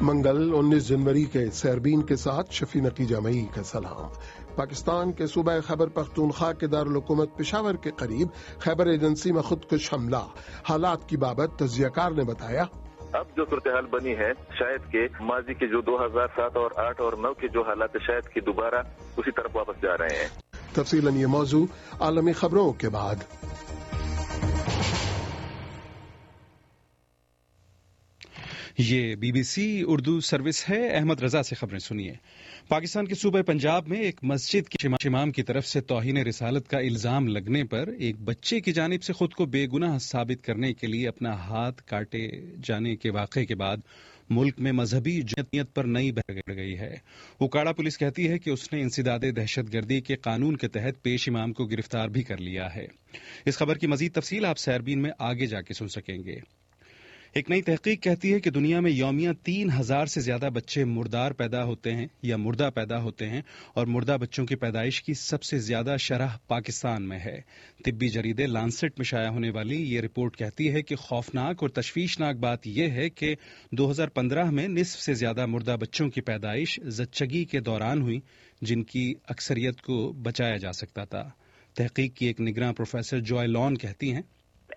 منگل 19 جنوری کے سیربین کے ساتھ شفیع نتیجہ مئی کا سلام۔ پاکستان کے صوبہ خیبر پختونخوا کے دارالحکومت پشاور کے قریب خیبر ایجنسی میں خودکش حملہ، حالات کی بابت تجزیہ کار نے بتایا۔ اب جو صورتحال بنی ہے شاید کہ ماضی کے جو 2007 اور 8 اور 9 کے جو حالات شاید کہ دوبارہ اسی طرف واپس جا رہے ہیں۔ تفصیلاً یہ موضوع عالمی خبروں کے بعد۔ یہ BBC اردو سروس ہے۔ احمد رضا سے خبریں سنیے۔ پاکستان کے صوبہ پنجاب میں ایک مسجد کے امام کی طرف سے توہین رسالت کا الزام لگنے پر ایک بچے کی جانب سے خود کو بے گناہ ثابت کرنے کے لیے اپنا ہاتھ کاٹے جانے کے واقعے کے بعد ملک میں مذہبی جمعیت پر نئی بڑھ گئی ہے۔ اوکاڑا پولیس کہتی ہے کہ اس نے انسداد دہشت گردی کے قانون کے تحت پیش امام کو گرفتار بھی کر لیا ہے۔ اس خبر کی مزید تفصیل آپ سیربین میں آگے جا کے سن سکیں گے۔ ایک نئی تحقیق کہتی ہے کہ دنیا میں یومیہ 3000 سے زیادہ بچے مردار پیدا ہوتے ہیں یا مردہ پیدا ہوتے ہیں، اور مردہ بچوں کی پیدائش کی سب سے زیادہ شرح پاکستان میں ہے۔ طبی جریدے لانسٹ میں شائع ہونے والی یہ رپورٹ کہتی ہے کہ خوفناک اور تشویشناک بات یہ ہے کہ 2015 میں نصف سے زیادہ مردہ بچوں کی پیدائش زچگی کے دوران ہوئی، جن کی اکثریت کو بچایا جا سکتا تھا۔ تحقیق کی ایک نگراں پروفیسر جوائے لون کہتی ہیں،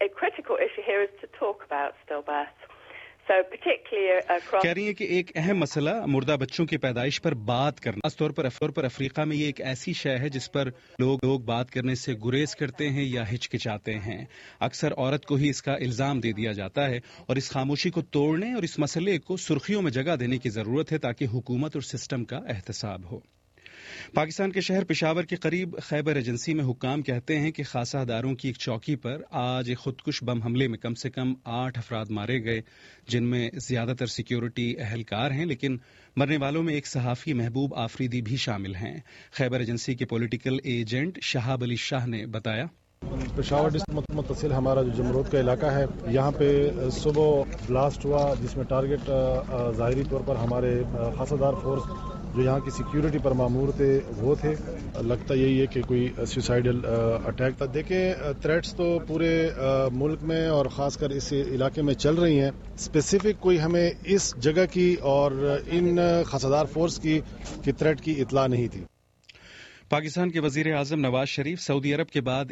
کہہ رہی ہیں کہ ایک اہم مسئلہ مردہ بچوں کی پیدائش پر بات کرنا، خاص طور پر افریقہ میں یہ ایک ایسی شے ہے جس پر لوگ بات کرنے سے گریز کرتے ہیں یا ہچکچاتے ہیں۔ اکثر عورت کو ہی اس کا الزام دے دیا جاتا ہے، اور اس خاموشی کو توڑنے اور اس مسئلے کو سرخیوں میں جگہ دینے کی ضرورت ہے تاکہ حکومت اور سسٹم کا احتساب ہو۔ پاکستان کے شہر پشاور کے قریب خیبر ایجنسی میں حکام کہتے ہیں کہ خاصہ داروں کی ایک چوکی پر آج ایک خودکش بم حملے میں کم سے کم 8 افراد مارے گئے، جن میں زیادہ تر سیکیورٹی اہلکار ہیں، لیکن مرنے والوں میں ایک صحافی محبوب آفریدی بھی شامل ہیں۔ خیبر ایجنسی کے پولیٹیکل ایجنٹ شہاب علی شاہ نے بتایا، پشاور ڈسٹرکٹ متصل ہمارا جو جمرود کا علاقہ ہے، یہاں پہ صبح بلاسٹ ہوا جس میں ٹارگٹ ظاہری طور پر ہمارے خاصہ دار فورس جو یہاں کی سیکیورٹی پر مامور تھے وہ تھے۔ لگتا یہی ہے کہ کوئی سوسائڈل اٹیک تھا۔ دیکھیں، تھریٹس تو پورے ملک میں اور خاص کر اس علاقے میں چل رہی ہیں۔ اسپیسیفک کوئی ہمیں اس جگہ کی اور ان خاصہ دار فورس کی تھریٹ کی اطلاع نہیں تھی۔ پاکستان کے وزیر اعظم نواز شریف سعودی عرب کے بعد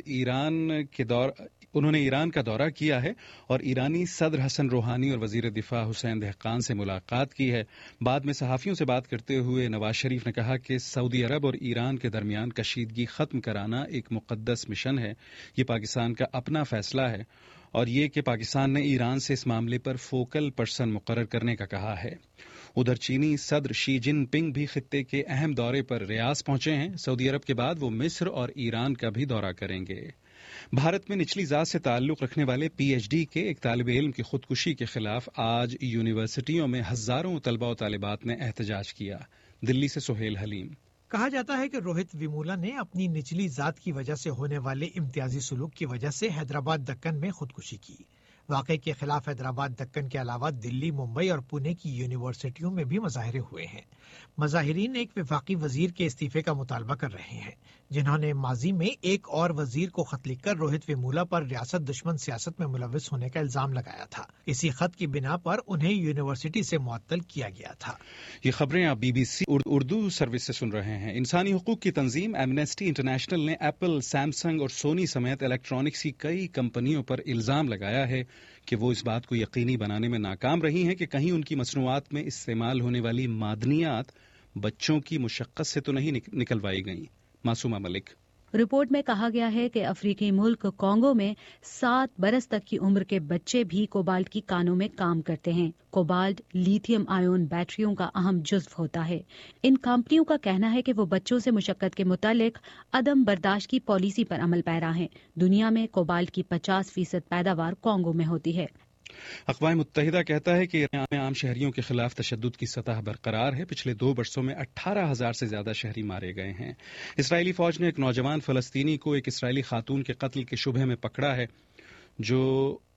انہوں نے ایران کا دورہ کیا ہے اور ایرانی صدر حسن روحانی اور وزیر دفاع حسین دہقان سے ملاقات کی ہے۔ بعد میں صحافیوں سے بات کرتے ہوئے نواز شریف نے کہا کہ سعودی عرب اور ایران کے درمیان کشیدگی ختم کرانا ایک مقدس مشن ہے، یہ پاکستان کا اپنا فیصلہ ہے، اور یہ کہ پاکستان نے ایران سے اس معاملے پر فوکل پرسن مقرر کرنے کا کہا ہے۔ ادھر چینی صدر شی جن پنگ بھی خطے کے اہم دورے پر ریاض پہنچے ہیں۔ سعودی عرب کے بعد وہ مصر اور ایران کا بھی دورہ کریں گے۔ بھارت میں نچلی ذات سے تعلق رکھنے والے PhD کے ایک طالب علم کی خودکشی کے خلاف آج یونیورسٹیوں میں ہزاروں طلباء و طالبات نے احتجاج کیا۔ دلی سے سہیل حلیم۔ کہا جاتا ہے کہ روہت ویمولا نے اپنی نچلی ذات کی وجہ سے ہونے والے امتیازی سلوک کی وجہ سے حیدرآباد دکن میں خودکشی کی۔ واقعے کے خلاف حیدرآباد دکن کے علاوہ دلی، ممبئی اور پونے کی یونیورسٹیوں میں بھی مظاہرے ہوئے ہیں۔ مظاہرین ایک وفاقی وزیر کے استعفے کا مطالبہ کر رہے ہیں، جنہوں نے ماضی میں ایک اور وزیر کو خط لکھ کر روہت ویمولا پر ریاست دشمن سیاست میں ملوث ہونے کا الزام لگایا تھا۔ اسی خط کی بنا پر انہیں یونیورسٹی سے معطل کیا گیا تھا۔ یہ خبریں آپ BBC اردو سروس سے سن رہے ہیں۔ انسانی حقوق کی تنظیم ایمنسٹی انٹرنیشنل نے ایپل، سیمسنگ اور سونی سمیت الیکٹرانکس کی کئی کمپنیوں پر الزام لگایا ہے کہ وہ اس بات کو یقینی بنانے میں ناکام رہی ہیں کہ کہیں ان کی مصنوعات میں استعمال ہونے والی معدنیات بچوں کی مشقت سے تو نہیں نکلوائی گئیں۔ معصومہ ملک۔ رپورٹ میں کہا گیا ہے کہ افریقی ملک کانگو میں 7 برس تک کی عمر کے بچے بھی کوبالٹ کی کانوں میں کام کرتے ہیں۔ کوبالٹ لیتھیم آئون بیٹریوں کا اہم جزو ہوتا ہے۔ ان کمپنیوں کا کہنا ہے کہ وہ بچوں سے مشقت کے متعلق عدم برداشت کی پالیسی پر عمل پیرا ہیں۔ دنیا میں کوبالٹ کی 50% پیداوار کانگو میں ہوتی ہے۔ اقوام متحدہ کہتا ہے کہ ایران میں عام شہریوں کے خلاف تشدد کی سطح برقرار ہے۔ پچھلے 2 برسوں میں 18,000 سے زیادہ شہری مارے گئے ہیں۔ اسرائیلی فوج نے ایک نوجوان فلسطینی کو ایک اسرائیلی خاتون کے قتل کے شبہ میں پکڑا ہے، جو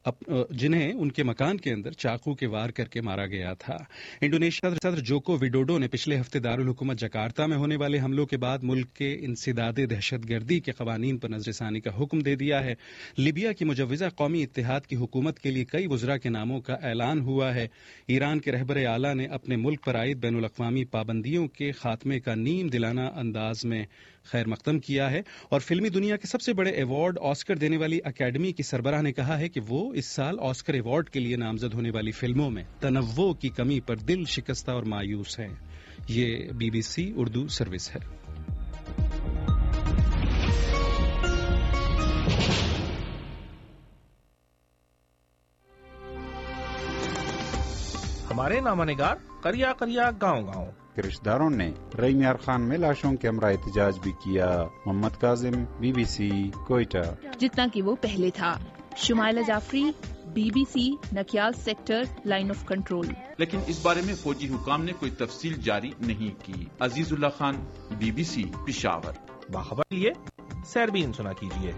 जिन्हें उनके मकान के अंदर चाकू के वार करके मारा गया था। इंडोनेशिया सदर जोको विडोडो ने पिछले हफ्ते दारुल हुकूमत जकार्ता में होने वाले हमलों के बाद मुल्क के इंसदादे दहशतगर्दी के कवानीन पर नजरसानी का हुक्म दे दिया है। लीबिया की मुजव्वज़ा कौमी इत्तेहाद की हुकूमत के लिए कई वज़रा के नामों का ऐलान हुआ है। ईरान के रहबर आला ने अपने मुल्क पर आयद बैनुल अक़वामी पाबंदियों के खात्मे का नीम दिलाना अंदाज में खैर मकदम किया है। और फिल्मी दुनिया के सबसे बड़े अवार्ड ऑस्कर देने वाली अकेडमी की सरबराह ने कहा है कि वो इस साल ऑस्कर अवार्ड के लिए नामजद होने वाली फिल्मों में तनव्वो की कमी पर दिल शिकस्ता और मायूस है। ये BBC उर्दू सर्विस है। हमारे नामानिगार करिया करिया गाँव रिश्तेदारों ने रईम यार खान में लाशों के हमरा एहतजाज भी किया। मोहम्मद काजिम, BBC कोयटा। जितना कि वो पहले था। Shumaila Jafri, BBC Nakyal sector line of control. लेकिन इस बारे में फौजी हुकाम ने कोई तफसील जारी नहीं की। अजीजुल्लाह खान, BBC पिशावर। बाखबर लिए सैरबीन सुना कीजिए।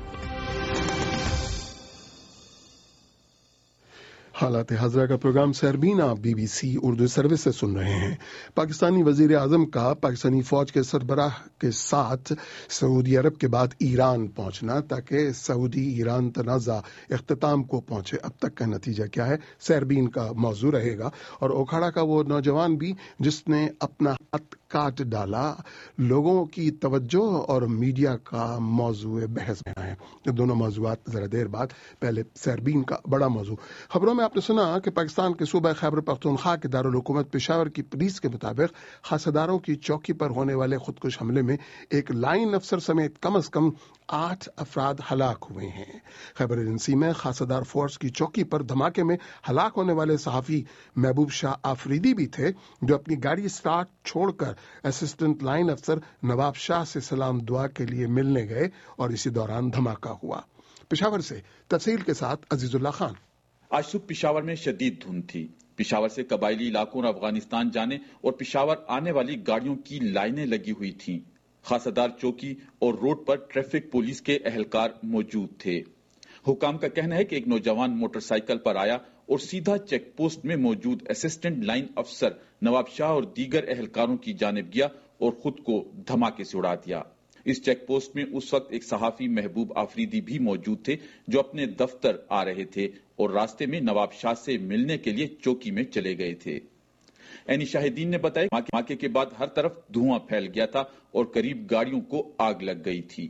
हालात हाज़रा का प्रोग्राम सैरबीन आप BBC उर्दू सर्विस से सुन रहे हैं। पाकिस्तानी वजीर आजम का पाकिस्तानी फौज के सरबराह के साथ सऊदी अरब के बाद ईरान पहुंचना ताकि सऊदी ईरान तनाज़ा इख्तिताम को पहुंचे। अब तक का नतीजा क्या है, सैरबीन का मौजू रहेगा। और ओखाड़ा का वो नौजवान भी जिसने अपना हाथ काट डाला, लोगों की तवज्जो और मीडिया का मौजू बहस में है। ये दोनों मौजूआत जरा देर बाद, पहले सैरबीन का बड़ा मौजू। खबरों में आपने सुना कि पाकिस्तान के सूबा खैबर पख्तूनख्वा के दारुल हुकूमत पेशावर की पुलिस के मुताबिक खासदारों की चौकी पर होने वाले खुदकुश हमले में एक लाइन अफसर समेत कम से कम 8 अफराद हलाक हुए हैं। खैबर एजेंसी में खासदार फोर्स की चौकी पर धमाके में हलाक होने वाले सहाफी महबूब शाह आफरीदी भी थे, जो अपनी गाड़ी स्टार्ट छोड़कर असिस्टेंट लाइन अफसर नवाब शाह से सलाम दुआ के लिए मिलने गए और इसी दौरान धमाका हुआ। पेशावर से तफसील के साथ अजीजुल्लाह खान। आज सुबह पिशावर में शदीद धुंध थी। पिशावर से कबायली इलाकों और अफगानिस्तान जाने और पिशावर आने वाली गाड़ियों की लाइनें लगी हुई थीं। खासदार चौकी और रोड पर ट्रैफिक पुलिस के एहलकार मौजूद थे। हुकाम का कहना है कि एक नौजवान मोटरसाइकिल पर आया और सीधा चेक पोस्ट में मौजूद असिस्टेंट लाइन अफसर नवाब शाह और दीगर एहलकारों की जानिब गया और खुद को धमाके से उड़ा दिया। इस चेक पोस्ट में उस वक्त एक सहाफी महबूब आफरीदी भी मौजूद थे, जो अपने दफ्तर आ रहे थे और रास्ते में नवाब शाह से मिलने के लिए चौकी में चले गए थे। एनी शाहिदीन ने बताया धमाके के बाद हर तरफ धुआं फैल गया था और करीब गाड़ियों को आग लग गई थी।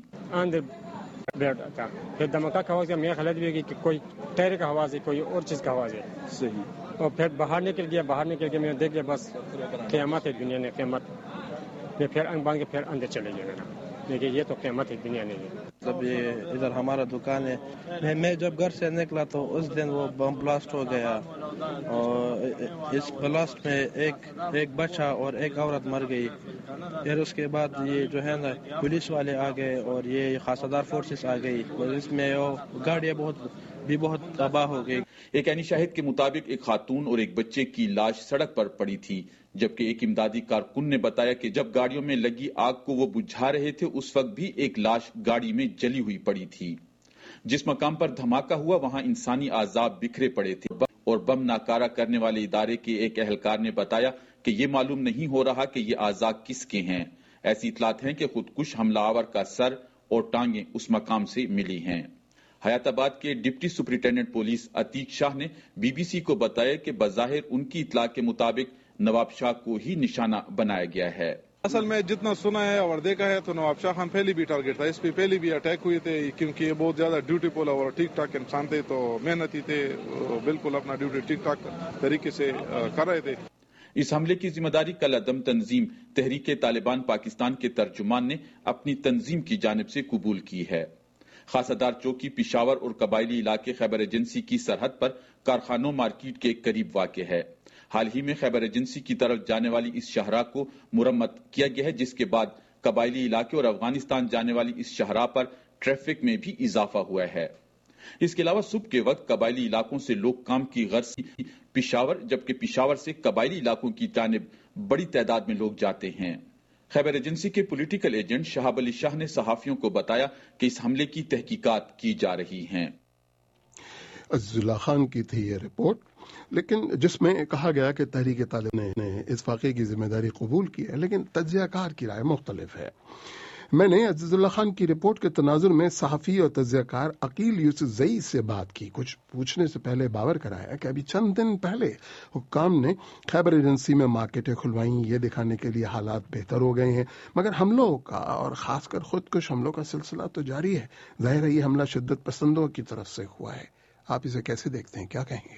फिर धमाका का आवाज मेरा ख्याल है कि कोई टायर का आवाज है, कोई और चीज का आवाज है। सही। और फिर बाहर निकल गया मैंने देख लिया, बस क़यामत है दुनिया ने, क़यामत। मैं फिर अंग बांध के फिर अंदर चले गया, लेकिन ये तो क़यामत है दुनिया नहीं है। जब ये इधर हमारा दुकान है, मैं जब घर से निकला तो उस दिन वो बम ब्लास्ट हो गया और इस ब्लास्ट में एक बच्चा और एक औरत मर गई। फिर उसके बाद ये जो है ना पुलिस वाले आ गए और ये खासदार फोर्सेस आ गई और इसमें गाड़ियाँ बहुत तबाह हो गई। एक एनी शाहिद के मुताबिक एक खातून और एक बच्चे की लाश सड़क पर पड़ी थी, जबकि एक इमदादी कारकुन ने बताया कि जब गाड़ियों में लगी आग को वो बुझा रहे थे, उस वक्त भी एक लाश गाड़ी में जली हुई पड़ी थी। जिस मकाम पर धमाका हुआ वहां इंसानी आज़ाब बिखरे पड़े थे और बम नाकारा करने वाले इदारे के एक एहलकार ने बताया कि ये मालूम नहीं हो रहा कि ये आज़ाब किसके हैं। ऐसी इतलात हैं कि खुदकुश हमलावर का सर और टांगे उस मकाम से मिली हैं। हयाताबाद के deputy superintendent police Atiq Shah ने BBC को बताया कि बज़ाहिर उनकी इतला के मुताबिक नवाब शाह को ही निशाना बनाया गया है। असल में जितना सुना है और देखा है तो नवाब शाह खान पहले भी टारगेट था, इस पे पहले भी अटैक हुए थे, क्योंकि ये बहुत ज्यादा ड्यूटीफुल और ठीक ठाक इंसान थे, तो मेहनती थे, बिल्कुल अपना ड्यूटी ठीक ठाक तरीके से कर रहे थे। इस हमले की जिम्मेदारी कल अदम तंजीम तहरीके तालिबान पाकिस्तान के तर्जुमान ने अपनी तंजीम की जानिब से कबूल की है। खासदार चौकी पिशावर और कबायली इलाके खैबर एजेंसी की सरहद पर कारखानों मार्केट के करीब वाक़ है। हाल ही में खैबर एजेंसी की तरफ जाने वाली इस शाहराह को मुरम्मत किया गया है, जिसके बाद कबायली इलाके और अफगानिस्तान जाने वाली इस शाहराह पर ट्रैफिक में भी इजाफा हुआ है। इसके अलावा सुबह के वक्त कबायली इलाकों से लोग काम की गर्ज से पिशावर, जबकि पिशावर से कबायली इलाकों की जानिब बड़ी तादाद में लोग जाते हैं। खैबर एजेंसी के पॉलिटिकल एजेंट शहाब अली शाह ने सहाफियों को बताया कि इस हमले की तहकीकात की जा रही हैं। عزیز اللہ خان کی تھی یہ رپورٹ، لیکن جس میں کہا گیا کہ تحریک طالبان نے اس واقعے کی ذمہ داری قبول کی ہے، لیکن تجزیہ کار کی رائے مختلف ہے۔ میں نے عزیز اللہ خان کی رپورٹ کے تناظر میں صحافی اور تجزیہ کار عقیل یوسف زئی سے بات کی۔ کچھ پوچھنے سے پہلے باور کرایا کہ ابھی چند دن پہلے حکام نے خیبر ایجنسی میں مارکیٹیں کھلوائیں، یہ دکھانے کے لیے حالات بہتر ہو گئے ہیں، مگر حملوں کا اور خاص کر خودکش حملوں کا سلسلہ تو جاری ہے۔ ظاہر ہے یہ حملہ شدت پسندوں کی طرف سے ہوا ہے۔ آپ اسے کیسے دیکھتے ہیں، کیا کہیں گے؟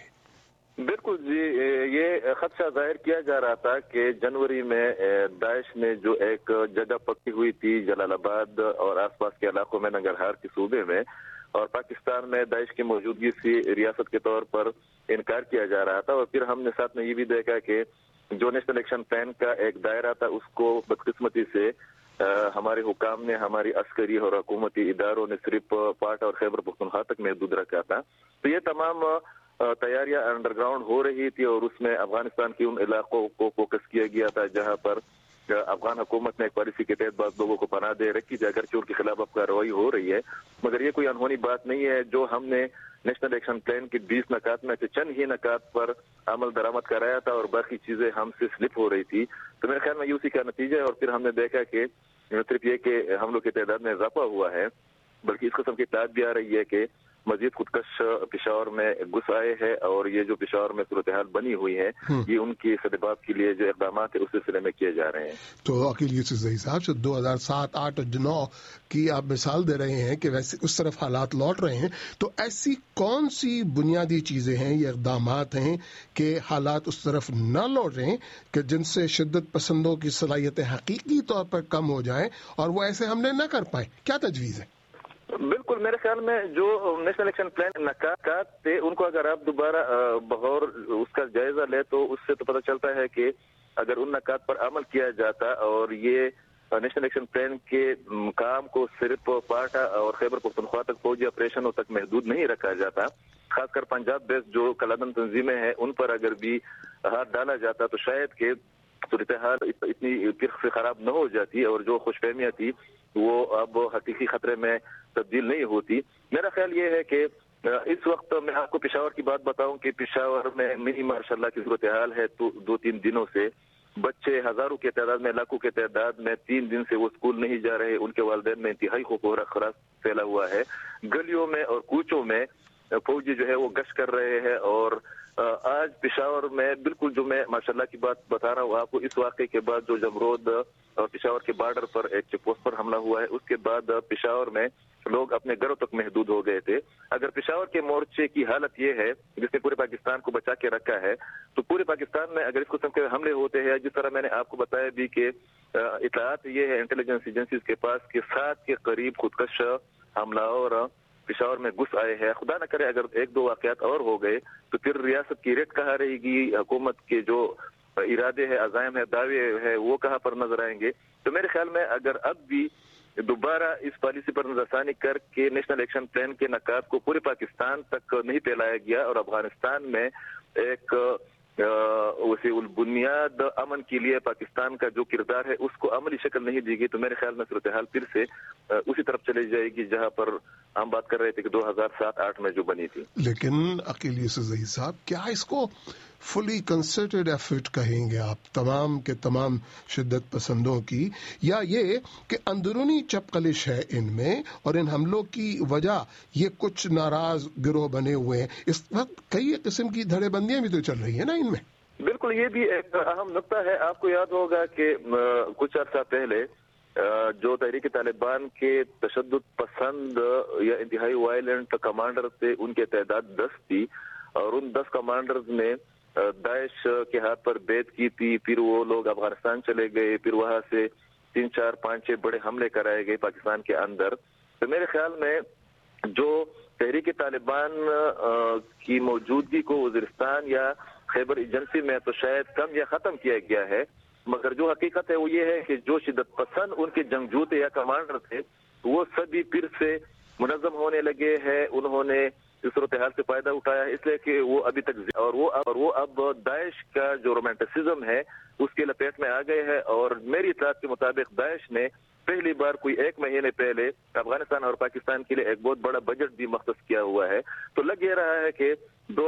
بالکل جی، یہ خدشہ ظاہر کیا جا رہا تھا کہ جنوری میں داعش نے جو ایک جگہ پکی ہوئی تھی جلال آباد اور آس پاس کے علاقوں میں، ننگرہار کے صوبے میں، اور پاکستان میں داعش کی موجودگی سے ریاست کے طور پر انکار کیا جا رہا تھا، اور پھر ہم نے ساتھ میں یہ بھی دیکھا کہ جو نیشنل ایکشن پلان کا ایک دائرہ تھا اس کو بدقسمتی سے ہمارے حکام نے، ہماری عسکری اور حکومتی اداروں نے صرف پاٹ اور خیبر پختونخوا تک محدود رکھا تھا۔ تو یہ تمام تیاریاں انڈر گراؤنڈ ہو رہی تھی، اور اس میں افغانستان کے ان علاقوں کو فوکس کیا گیا تھا جہاں پر افغان حکومت نے ایک پالیسی کے تحت بعض لوگوں کو پناہ دے رکھی تھی، اگرچہ ان کے خلاف اب کارروائی ہو رہی ہے، مگر یہ کوئی انہونی بات نہیں ہے۔ جو ہم نے نیشنل ایکشن پلان کے 20 نکات میں سے چند ہی نکات پر عمل درآمد کرایا تھا اور باقی چیزیں ہم سے سلپ ہو رہی تھی، تو میرے خیال میں یہ اسی کا نتیجہ ہے۔ اور پھر ہم نے دیکھا کہ صرف یہ کہ حملوں کی تعداد میں اضافہ ہوا ہے، بلکہ اس قسم کی اطلاعات بھی آ رہی ہے کہ مزید خودکش پشاور میں گھس آئے ہیں، اور یہ جو پشاور میں صورتحال بنی ہوئی ہے یہ ان کی سدباب کے لیے جو اقدامات ہیں اس سلسلے میں کیے جا رہے ہیں۔ تو عقیل یوسف زئی صاحب سے 2007، 8 اور 9 کی آپ مثال دے رہے ہیں کہ ویسے اس طرف حالات لوٹ رہے ہیں، تو ایسی کون سی بنیادی چیزیں ہیں یا اقدامات ہیں کہ حالات اس طرف نہ لوٹ رہے ہیں کہ جن سے شدت پسندوں کی صلاحیتیں حقیقی طور پر کم ہو جائیں اور وہ ایسے حملے نہ کر پائیں؟ کیا تجویز ہے؟ بالکل، میرے خیال میں جو نیشنل ایکشن پلان نکات تھے ان کو اگر آپ دوبارہ بغور اس کا جائزہ لے تو اس سے تو پتہ چلتا ہے کہ اگر ان نکات پر عمل کیا جاتا اور یہ نیشنل ایکشن پلان کے کام کو صرف پاٹا اور خیبر پختونخوا تک فوجی آپریشنوں تک محدود نہیں رکھا جاتا، خاص کر پنجاب بیس جو کلادن تنظیمیں ہیں ان پر اگر بھی ہاتھ ڈالا جاتا تو شاید کہ صورتحال اتنی پھر سے خراب نہ ہو جاتی، اور جو خوش فہمیاں تھی وہ اب حقیقی خطرے میں تبدیل نہیں ہوتی۔ میرا خیال یہ ہے کہ اس وقت میں آپ کو پشاور کی بات بتاؤں کہ پشاور میں منی ماشاء اللہ کی صورتحال ہے، تو 2-3 دنوں سے بچے ہزاروں کی تعداد میں، لاکھوں کی تعداد میں 3 دن سے وہ اسکول نہیں جا رہے، ان کے والدین میں انتہائی خوف و خراش پھیلا ہوا ہے۔ گلیوں میں اور کوچوں میں فوجی جو ہے وہ گشت کر رہے ہیں، اور آج پشاور میں بالکل جو میں ماشاءاللہ کی بات بتا رہا ہوں آپ کو، اس واقعے کے بعد جو جمرود اور پشاور کے بارڈر پر ایک چیک پوسٹ پر حملہ ہوا ہے، اس کے بعد پشاور میں لوگ اپنے گھروں تک محدود ہو گئے تھے۔ اگر پشاور کے مورچے کی حالت یہ ہے جس نے پورے پاکستان کو بچا کے رکھا ہے، تو پورے پاکستان میں اگر اس قسم کے حملے ہوتے ہیں، جس طرح میں نے آپ کو بتایا بھی کہ اطلاعات یہ ہے انٹیلیجنس ایجنسیز کے پاس کہ 7 کے قریب خودکش حملہ اور پشاور میں گھس آئے ہیں، خدا نہ کرے اگر 1-2 واقعات اور ہو گئے تو پھر ریاست کی ریٹ کہاں رہے گی، حکومت کے جو ارادے ہیں، عزائم ہے، دعوے ہیں، وہ کہاں پر نظر آئیں گے۔ تو میرے خیال میں اگر اب بھی دوبارہ اس پالیسی پر نظر ثانی کر کے نیشنل ایکشن پلان کے نکات کو پورے پاکستان تک نہیں پھیلایا گیا اور افغانستان میں ایک وسیع البنیاد امن کے لیے پاکستان کا جو کردار ہے اس کو عملی شکل نہیں دی گئی، تو میرے خیال میں صورتحال پھر سے اسی طرف چلی جائے گی جہاں پر ہم بات کر رہے تھے کہ 2007-8 میں جو بنی تھی۔ لیکن عقیل یوسف زئی صاحب، کیا اس کو فلی کنسرٹڈ ایفرٹ کہیں گے آپ تمام کے تمام شدت پسندوں کی، یا یہ کہ اندرونی چپقلش ہے ان میں اور ان حملوں کی وجہ یہ کچھ ناراض گروہ بنے ہوئے ہیں؟ اس وقت کئی قسم کی دھڑے بندیاں بھی تو چل رہی ہیں نا ان میں۔ بالکل، یہ بھی ایک اہم نقطہ ہے۔ آپ کو یاد ہوگا کہ کچھ عرصہ پہلے جو تحریک طالبان کے تشدد پسند یا انتہائی وائلنٹ کمانڈر تھے ان کی تعداد 10 تھی، اور ان 10 کمانڈرز نے داعش کے ہاتھ پر بیعت کی تھی، پھر وہ لوگ افغانستان چلے گئے، پھر وہاں سے 3, 4, 5, 6 بڑے حملے کرائے گئے پاکستان کے اندر۔ تو میرے خیال میں جو تحریک طالبان کی موجودگی کو وزیرستان یا خیبر ایجنسی میں تو شاید کم یا ختم کیا گیا ہے، مگر جو حقیقت ہے وہ یہ ہے کہ جو شدت پسند ان کے جنگجو تھے یا کمانڈر تھے وہ سبھی پھر سے منظم ہونے لگے ہیں، انہوں نے اس صورتحال سے فائدہ اٹھایا اس لیے کہ وہ ابھی تک اور وہ اب داعش کا جو رومانٹسزم ہے اس کے لپیٹ میں آ گئے ہیں، اور میری اطلاعات کے مطابق داعش نے पहली बार कोई 1 महीने पहले अफगानिस्तान और पाकिस्तान के लिए एक बहुत बड़ा बजट भी मख्सूस किया हुआ है। तो लग ये रहा है कि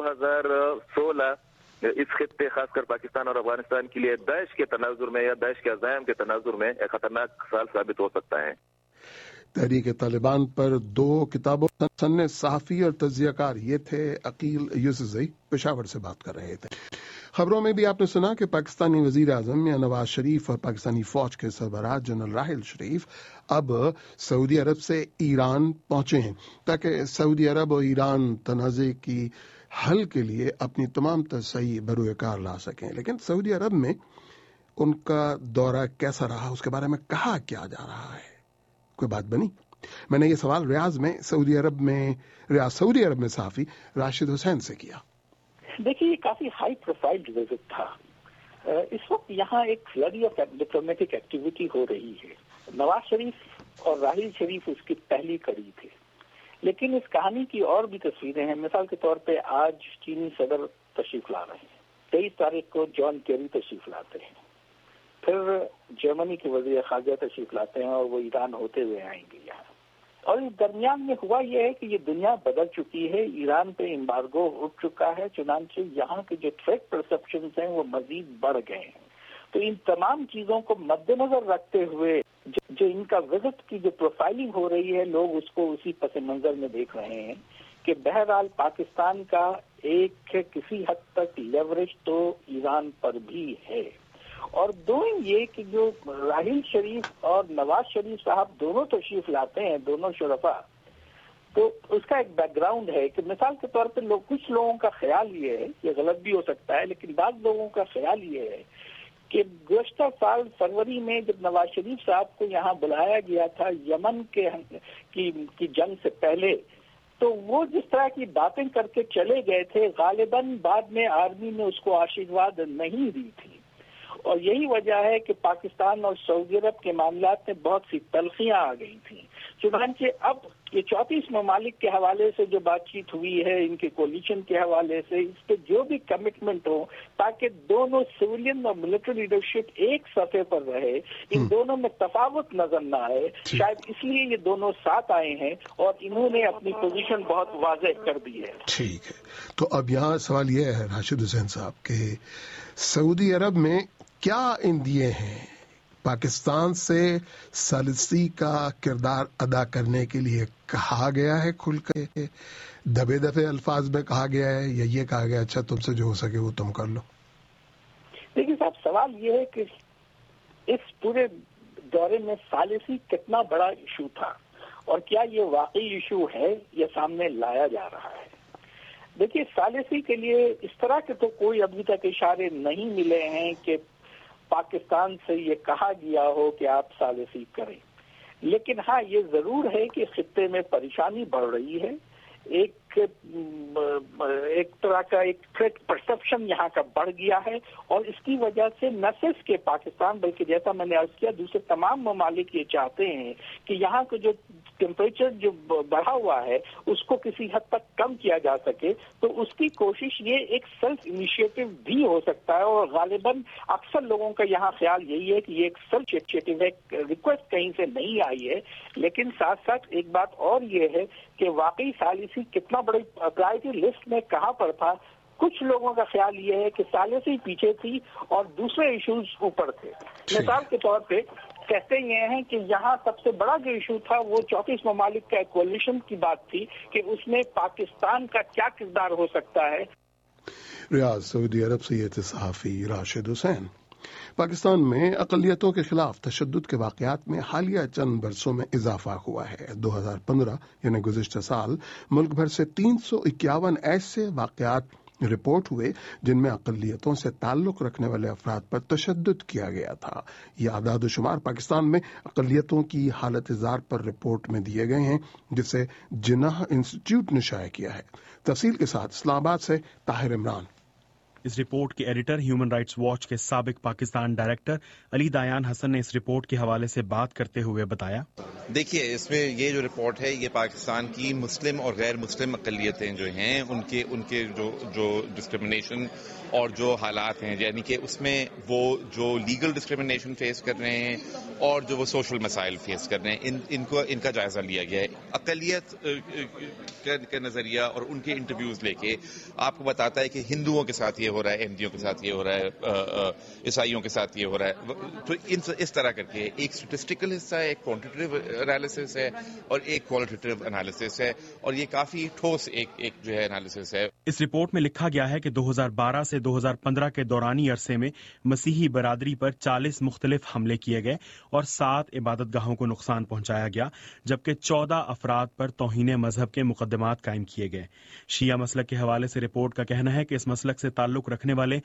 2016 इस खित्ते खासकर पाकिस्तान और अफगानिस्तान के लिए दाइश के तनाजुर में या दाइश के अज़ायम के तनाजुर में एक खतरनाक साल साबित हो सकता है। तहरीक तालिबान पर 2 किताबों सन्ने सहाफ़ी और तज्ज़ियाकार ये थे अकील यूसुफ़ज़ई, पेशावर से बात कर रहे थे। खबरों में भी आपने सुना कि पाकिस्तानी वजीर आज़म या नवाज शरीफ और पाकिस्तानी फौज के सरबराह जनरल राहिल शरीफ अब सऊदी अरब से ईरान पहुंचे हैं ताकि सऊदी अरब और ईरान तनाज़े की हल के लिए अपनी तमाम तसही बरूए कार ला सकें। लेकिन सऊदी अरब में उनका दौरा कैसा रहा, उसके बारे में कहा क्या जा रहा है, कोई बात बनी? मैंने ये सवाल रियाद सऊदी अरब में सहाफ़ी राशिद हुसैन से किया। देखिए, ये काफी हाई प्रोफाइल विजिट था। इस वक्त यहाँ एक फ्लडी ऑफ डिप्लोमेटिक एक्टिविटी हो रही है। नवाज शरीफ और राहिल शरीफ उसकी पहली कड़ी थे, लेकिन इस कहानी की और भी तस्वीरें हैं। मिसाल के तौर पे आज चीनी सदर तशरीफ ला रहे हैं, 23 तारीख को जॉन केरी तशरीफ लाते हैं, फिर जर्मनी के वजीर खारजा तशरीफ लाते हैं और वो ईरान होते हुए आएंगे यहाँ। और इस दरमियान में हुआ यह है कि ये दुनिया बदल चुकी है, ईरान पे एम्बार्गो उठ चुका है, चुनांचे यहाँ के जो थ्रेट परसेप्शन हैं वो मजीद बढ़ गए हैं। तो इन तमाम चीजों को मद्देनजर रखते हुए जो इनका विजिट की जो प्रोफाइलिंग हो रही है, लोग उसको उसी पस मंजर में देख रहे हैं कि बहरहाल पाकिस्तान का एक किसी हद तक लेवरेज तो ईरान पर भी है। और दो ये कि जो राहिल शरीफ और नवाज शरीफ साहब दोनों तशरीफ लाते हैं, दोनों शुरफा, तो उसका एक बैकग्राउंड है कि मिसाल के तौर पर कुछ लोगों का ख्याल ये है, ये गलत भी हो सकता है, लेकिन बाद लोगों का ख्याल ये है कि गुज़श्ता साल फरवरी में जब नवाज शरीफ साहब को यहाँ बुलाया गया था यमन की जंग से पहले, तो वो जिस तरह की बातें करके चले गए थे, गालिबन बाद में आर्मी ने उसको आशीर्वाद नहीं दी थी। और यही वजह है कि पाकिस्तान और सऊदी अरब के मामलात में बहुत सी तलखियां आ गई थी। चुनांचे अब ये 34 ममालिक के हवाले से जो बातचीत हुई है, इनके कोलिशन के हवाले से, इस पे जो भी कमिटमेंट हो ताकि दोनों सिविलियन और मिलिट्री लीडरशिप एक सफ़े पर रहे, इन दोनों में तफावत नजर न आए, शायद इसलिए ये दोनों साथ आए हैं और इन्होंने अपनी पोजीशन बहुत वाज़ेह कर दी है। ठीक है, तो अब यहाँ सवाल ये है राशिद हुसैन साहब के सऊदी अरब में क्या इन दिए हैं पाकिस्तान से सालिसी का किरदार अदा करने के लिए कहा गया है, खुल के दबे दबे अल्फाज में कहा गया है, या ये कहा गया अच्छा तुमसे जो हो सके वो तुम कर लो? देखिए साहब, सवाल ये है कि इस पूरे दौरे में सालिसी कितना बड़ा इशू था और क्या ये वाकई इशू है, ये सामने लाया जा रहा है। देखिए, सालिसी के लिए इस तरह के तो कोई अभी तक इशारे नहीं मिले हैं कि पाकिस्तान से ये कहा गया हो कि आप सालिसी करें, लेकिन हाँ ये जरूर है कि खित्ते में परेशानी बढ़ रही है। एक तरह का एक थ्रेट परसेप्शन यहाँ का बढ़ गया है और इसकी वजह से न सिर्फ के पाकिस्तान बल्कि जैसा मैंने अर्ज किया दूसरे तमाम ममालिक ये चाहते हैं कि यहाँ का जो टेम्परेचर जो बढ़ा हुआ है उसको किसी हद तक कम किया जा सके। तो उसकी कोशिश ये एक सेल्फ इनिशिएटिव भी हो सकता है और गालिबन अक्सर लोगों का यहाँ ख्याल यही है कि ये एक सेल्फ इनिशिएटिव है, रिक्वेस्ट कहीं से नहीं आई है। लेकिन साथ साथ एक बात और ये है कि वाकई सालिसी कितना बड़ी प्रायोरिटी लिस्ट में कहाँ पर था। कुछ लोगों का ख्याल ये है कि सालिसी पीछे थी और दूसरे इश्यूज ऊपर थे। मिसाल के तौर पे कहते ये हैं कि यहाँ सबसे बड़ा जो इशू था वो 34 ममालिक का कोलिशन की बात थी कि उसमें पाकिस्तान का क्या किरदार हो सकता है। रियाद सऊदी अरब से ये थे सहाफी राशिद हुसैन। पाकिस्तान में अक़लियतों के खिलाफ तशद्दुद के वाक़यात में हालिया चंद बरसों में इजाफा हुआ है। 2015 यानी गुज़िश्ता साल मुल्क भर से 351 ऐसे वाक़यात रिपोर्ट हुए जिनमें अक़लियतों से ताल्लुक़ रखने वाले अफराद पर तशद्दुद किया गया था। ये आदाद शुमार पाकिस्तान में अक़लियतों की हालत ज़ार पर रिपोर्ट में दिए गए हैं, जिसे जिन्नाह इंस्टीट्यूट ने शाया किया है। तफसील के साथ इस्लामाबाद से ताहिर इमरान। اس رپورٹ کے ایڈیٹر ہیومن رائٹس واچ کے سابق پاکستان ڈائریکٹر علی دایان حسن نے اس رپورٹ کے حوالے سے بات کرتے ہوئے بتایا، دیکھیے اس میں یہ جو رپورٹ ہے یہ پاکستان کی مسلم اور غیر مسلم اقلیتیں جو ہیں ان کے جو ڈسکرمنیشن اور جو حالات ہیں، یعنی کہ اس میں وہ جو لیگل ڈسکرمنیشن فیس کر رہے ہیں اور جو وہ سوشل مسائل فیس کر رہے ہیں ان کا جائزہ لیا گیا ہے۔ اقلیت کا نظریہ اور ان کے انٹرویوز لے کے آپ کو بتاتا ہے کہ ہندوؤں کے ساتھ یہ ہو رہا ہے، احمدیوں کے ساتھ یہ ہو رہا ہے، عیسائیوں کے ساتھ یہ ہو رہا ہے، تو اس طرح کر کے ایک اسٹیٹسٹیکل حصہ ہے، ایک کوانٹیٹیو انالیسس ہے اور ایک کوالٹیٹیو انالیسس ہے، اور یہ کافی ٹھوس ایک جو ہے انالیسس ہے۔ اس رپورٹ میں لکھا گیا ہے کہ 2012 سے 2015 کے دورانی عرصے میں مسیحی برادری پر 40 مختلف حملے کیے گئے اور 7 عبادت گاہوں کو نقصان پہنچایا گیا، جبکہ 14 افراد پر توہین مذہب کے مقدمات قائم کیے گئے۔ شیعہ مسلک کے حوالے سے رپورٹ کا کہنا ہے کہ اس مسلک سے تعلق رکھنے والے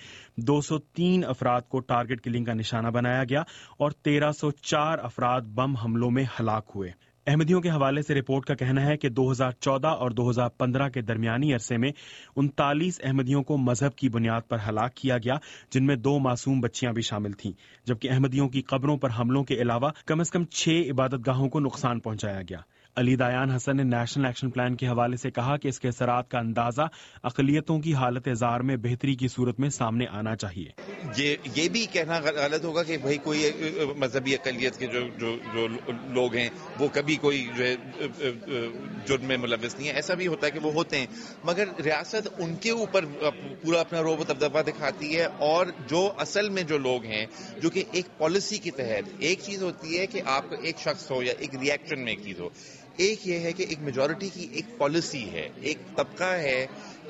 203 افراد کو ٹارگٹ کلنگ کا نشانہ بنایا گیا اور 1304 افراد بم حملوں میں ہلاک ہوئے۔ احمدیوں کے حوالے سے رپورٹ کا کہنا ہے کہ 2014 اور 2015 کے درمیانی عرصے میں 39 احمدیوں کو مذہب کی بنیاد پر ہلاک کیا گیا، جن میں 2 معصوم بچیاں بھی شامل تھیں، جبکہ احمدیوں کی قبروں پر حملوں کے علاوہ کم از کم 6 عبادت گاہوں کو نقصان پہنچایا گیا۔ علی دایان حسن نے نیشنل ایکشن پلان کے حوالے سے کہا کہ اس کے اثرات کا اندازہ اقلیتوں کی حالت زار میں بہتری کی صورت میں سامنے آنا چاہیے۔ یہ بھی کہنا غلط ہوگا کہ بھائی کوئی مذہبی اقلیت کے جو لوگ ہیں وہ کبھی کوئی جو ہے جرم میں ملوث نہیں ہے، ایسا بھی ہوتا ہے کہ وہ ہوتے ہیں، مگر ریاست ان کے اوپر پورا اپنا رعب و دبدبہ دکھاتی ہے، اور جو اصل میں جو لوگ ہیں جو کہ ایک پالیسی کے تحت، ایک چیز ہوتی ہے کہ آپ ایک شخص ہو یا ایک ری ایکشن میں ایک چیز ہو، ایک یہ ہے کہ ایک میجورٹی کی ایک پالیسی ہے، ایک طبقہ ہے،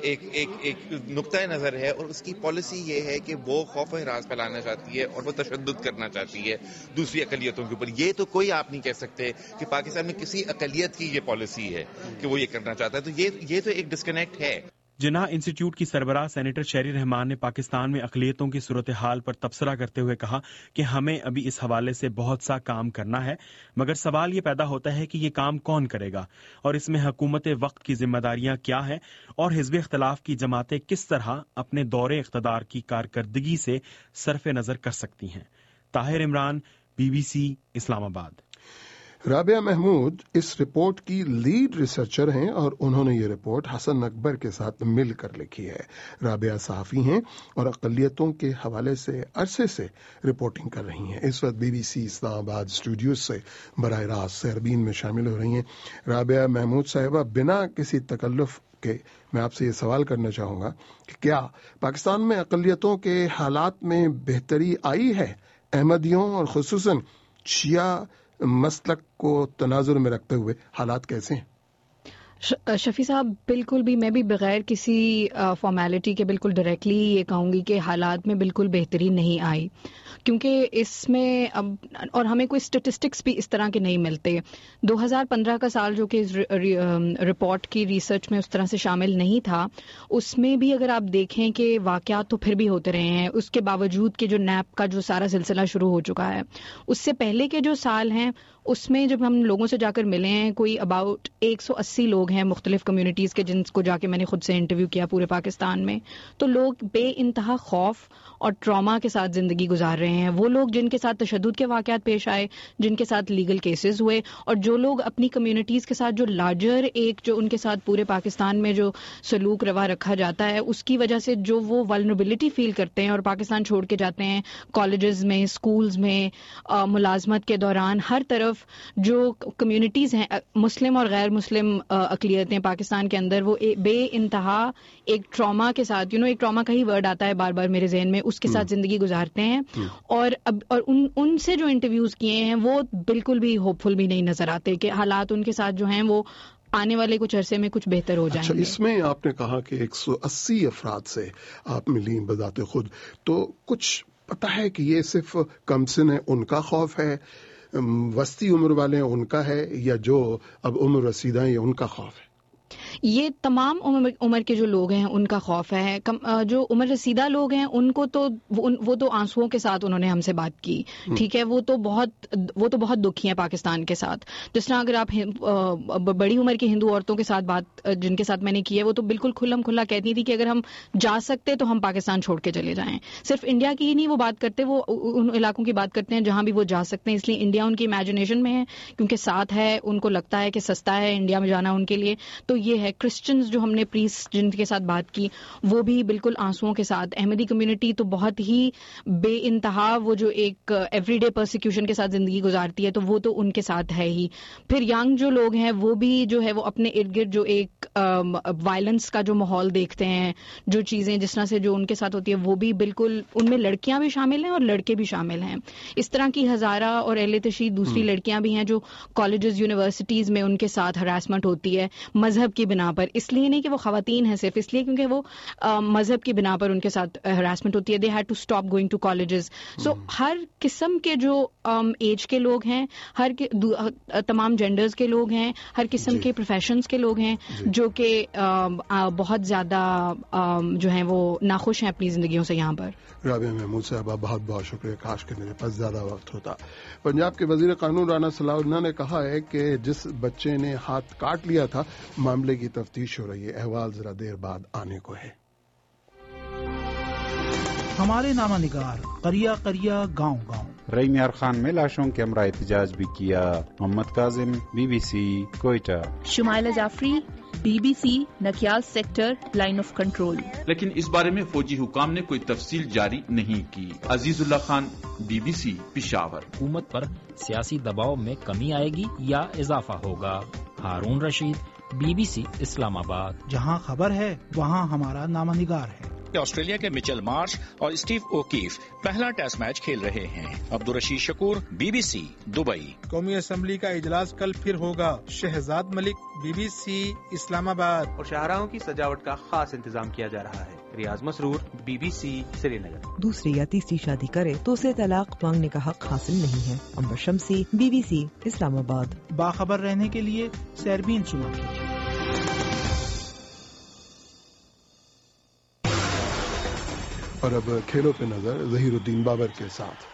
ایک نقطۂ نظر ہے، اور اس کی پالیسی یہ ہے کہ وہ خوف و ہراس پھیلانا چاہتی ہے اور وہ تشدد کرنا چاہتی ہے دوسری اقلیتوں کے اوپر۔ یہ تو کوئی آپ نہیں کہہ سکتے کہ پاکستان میں کسی اقلیت کی یہ پالیسی ہے کہ وہ یہ کرنا چاہتا ہے، تو یہ تو ایک ڈسکنیکٹ ہے۔ جناح انسٹیٹیوٹ کی سربراہ سینیٹر شیری رحمان نے پاکستان میں اقلیتوں کی صورتحال پر تبصرہ کرتے ہوئے کہا کہ ہمیں ابھی اس حوالے سے بہت سا کام کرنا ہے، مگر سوال یہ پیدا ہوتا ہے کہ یہ کام کون کرے گا، اور اس میں حکومت وقت کی ذمہ داریاں کیا ہیں، اور حزب اختلاف کی جماعتیں کس طرح اپنے دور اقتدار کی کارکردگی سے صرف نظر کر سکتی ہیں۔ Tahir Imran, BBC، Islamabad. رابعہ محمود اس رپورٹ کی لیڈ ریسرچر ہیں اور انہوں نے یہ رپورٹ حسن اکبر کے ساتھ مل کر لکھی ہے۔ رابعہ صحافی ہیں اور اقلیتوں کے حوالے سے عرصے سے رپورٹنگ کر رہی ہیں۔ اس وقت BBC اسلام آباد اسٹوڈیوز سے براہ راست سیربین میں شامل ہو رہی ہیں۔ رابعہ محمود صاحبہ، بنا کسی تکلف کے میں آپ سے یہ سوال کرنا چاہوں گا کہ کیا پاکستان میں اقلیتوں کے حالات میں بہتری آئی ہے؟ احمدیوں اور خصوصاً شیعہ مسلک کو تناظر میں رکھتے ہوئے حالات کیسے ہیں؟ شفیع صاحب، بالکل بھی میں بھی بغیر کسی فارمیلٹی کے بالکل ڈائریکٹلی یہ کہوں گی کہ حالات میں بالکل بہتری نہیں آئی، کیونکہ اس میں اب اور ہمیں کوئی اسٹیٹسٹکس بھی اس طرح کے نہیں ملتے۔ 2015 کا سال جو کہ رپورٹ کی ریسرچ میں اس طرح سے شامل نہیں تھا، اس میں بھی اگر آپ دیکھیں کہ واقعات تو پھر بھی ہوتے رہے ہیں، اس کے باوجود کہ جو نیپ کا جو سارا سلسلہ شروع ہو چکا ہے، اس سے پہلے کے جو سال ہیں اس میں جب ہم لوگوں سے جا کر ملے ہیں، کوئی اباؤٹ 180 لوگ ہیں مختلف کمیونٹیز کے، جن کو جا کے میں نے خود سے انٹرویو کیا پورے پاکستان میں، تو لوگ بے انتہا خوف اور ٹراما کے ساتھ زندگی گزار رہے ہیں۔ وہ لوگ جن کے ساتھ تشدد کے واقعات پیش آئے، جن کے ساتھ لیگل کیسز ہوئے، اور جو لوگ اپنی کمیونٹیز کے ساتھ جو لارجر ایک جو ان کے ساتھ پورے پاکستان میں جو سلوک روا رکھا جاتا ہے، اس کی وجہ سے جو وہ ولنریبلٹی فیل کرتے ہیں اور پاکستان چھوڑ کے جاتے ہیں، کالجز میں، اسکولز میں، ملازمت کے دوران، ہر طرف جو کمیونٹیز ہیں، مسلم اور غیر مسلم اقلیتیں پاکستان کے اندر، وہ بے انتہا ایک ٹراما کے ساتھ، ایک ٹراما کا ہی ورڈ آتا ہے بار بار میرے ذہن میں، اس کے ساتھ زندگی گزارتے ہیں، اور ان سے جو انٹرویوز کیے ہیں وہ بالکل بھی ہوپ فل بھی نہیں نظر آتے کہ حالات ان کے ساتھ جو ہیں وہ آنے والے کچھ عرصے میں کچھ بہتر ہو جائیں گے۔ اس میں آپ نے کہا کہ 180 افراد سے آپ ملی بذات خود، تو کچھ پتا ہے کہ یہ صرف کم سن ہے ان کا خوف ہے، وسطی عمر والے ہیں ان کا ہے، یا جو اب عمر رسیدہ ہیں یہ ان کا خوف ہے؟ یہ تمام عمر کے جو لوگ ہیں ان کا خوف ہے. جو عمر رسیدہ لوگ ہیں ان کو تو وہ تو آنسوؤں کے ساتھ انہوں نے ہم سے بات کی, ٹھیک ہے, وہ تو بہت دکھی ہیں پاکستان کے ساتھ. جس طرح اگر آپ بڑی عمر کی ہندو عورتوں کے ساتھ بات جن کے ساتھ میں نے کی ہے, وہ تو بالکل کھلم کھلا کہتی تھی کہ اگر ہم جا سکتے تو ہم پاکستان چھوڑ کے چلے جائیں. صرف انڈیا کی ہی نہیں وہ بات کرتے, وہ ان علاقوں کی بات کرتے ہیں جہاں بھی وہ جا سکتے ہیں. اس لیے انڈیا ان کی امیجنیشن میں ہے کیونکہ ساتھ ہے, ان کو لگتا ہے کہ سستا ہے انڈیا میں جانا ان کے لیے. تو یہ ہے. کرسچنز جو ہم نے پریسٹ جن کے ساتھ بات کی وہ بھی بالکل آنسوؤں کے ساتھ. احمدی کمیونٹی تو بہت ہی بے انتہا, وہ جو ایک ایوری ڈے پرسیکیوشن کے ساتھ زندگی گزارتی ہے تو وہ تو ان کے ساتھ ہے ہی. پھر ینگ جو لوگ ہیں وہ بھی جو ہے وہ اپنے ارد گرد جو ایک وائلنس کا جو ماحول دیکھتے ہیں, جو چیزیں جس طرح سے جو ان کے ساتھ ہوتی ہے وہ بھی بالکل, ان میں لڑکیاں بھی شامل ہیں اور لڑکے بھی شامل ہیں. اس طرح کی ہزارہ اور اہل تشیع دوسری لڑکیاں بھی ہیں جو کالجز یونیورسٹیز میں ان کے ساتھ ہراسمنٹ ہوتی ہے مذہب کی بنا پر. اس لیے نہیں کہ وہ خواتین ہیں صرف, اس لیے کیونکہ وہ مذہب کی بنا پر ان کے ساتھ ہراسمنٹ ہوتی ہے. They had to stop going to colleges. So ہر قسم کے جو ایج کے لوگ ہیں, تمام جینڈرز کے لوگ ہیں, ہر قسم کے پروفیشنز کے لوگ ہیں جو کہ بہت زیادہ جو ہیں وہ ناخوش ہیں اپنی زندگیوں سے یہاں پر. رابعہ محمود صاحبہ بہت بہت شکریہ, کاش کہ میرے پاس زیادہ وقت ہوتا. پنجاب کے وزیر قانون رانا صلاح اللہ نے کہا ہے کہ جس بچے نے ہاتھ کاٹ لیا تھا معاملے کی تفتیش ہو رہی ہے, احوال ذرا دیر بعد آنے کو ہے. ہمارے نامہ نگار قریہ قریہ گاؤں گاؤں. رئی میار خان میں لاشوں کے ہمراہ احتجاج بھی کیا. Muhammad Kazim, BBC Quetta. Shumaila Jafri, BBC Nakyal sector, line of control. لیکن اس بارے میں فوجی حکام نے کوئی تفصیل جاری نہیں کی. عزیز اللہ خان, BBC پشاور. حکومت پر سیاسی دباؤ میں کمی آئے گی یا اضافہ ہوگا؟ ہارون رشید, BBC اسلام آباد. جہاں خبر ہے وہاں ہمارا نامہ نگار ہے. آسٹریلیا کے مچل مارش اور اسٹیو اوکیف پہلا ٹیسٹ میچ کھیل رہے ہیں. Abdul Rashid Shakoor, BBC Dubai. قومی اسمبلی کا اجلاس کل پھر ہوگا. شہزاد ملک, BBC اسلام آباد. اور شاہراہوں کی سجاوٹ کا خاص انتظام کیا جا رہا ہے. ریاض مسرور, BBC سری نگر. دوسری یا تیسری شادی کرے تو اسے طلاق مانگنے کا حق حاصل نہیں ہے. امبر شمسی, BBC اسلام آباد. باخبر رہنے کے لیے سیربین سنا کیجیے. اور اب کھیلوں پہ نظر ظہیر الدین بابر کے ساتھ.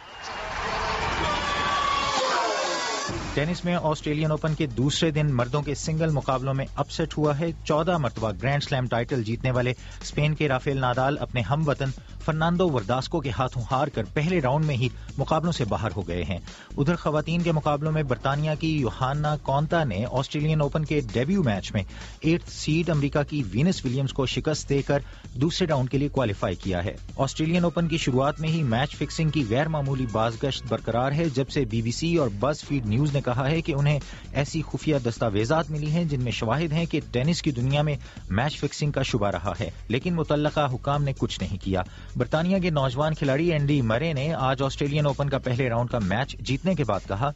ٹینس میں آسٹریلین اوپن کے دوسرے دن مردوں کے سنگل مقابلوں میں اپ سیٹ ہوا ہے. 14 مرتبہ گرینڈ سلیم ٹائٹل جیتنے والے اسپین کے رافیل نادال اپنے ہم وطن فرناندو ورداسکو کے ہاتھوں ہار کر پہلے راؤنڈ میں ہی مقابلوں سے باہر ہو گئے ہیں. ادھر خواتین کے مقابلوں میں برطانیہ کی یوہانا کونتا نے آسٹریلین اوپن کے ڈیبیو میچ میں 8th سیڈ امریکہ کی وینس ولیمز کو شکست دے کر دوسرے راؤنڈ کے لیے کوالیفائی کیا ہے. آسٹریلین اوپن کی شروعات میں ہی میچ فکسنگ کی غیر معمولی بازگشت برقرار ہے, جب سے BBC اور بز فیڈ نیوز نے کہا ہے کہ انہیں ایسی خفیہ دستاویزات ملی ہیں جن میں شواہد ہیں کہ ٹینس کی دنیا میں میچ فکسنگ کا شبہ رہا ہے, لیکن متعلقہ حکام نے کچھ نہیں کیا. برطانیہ کے نوجوان کھلاڑی اینڈی مرے نے آج آسٹریلین اوپن کا پہلے راؤنڈ کا میچ جیتنے کے بعد کہا,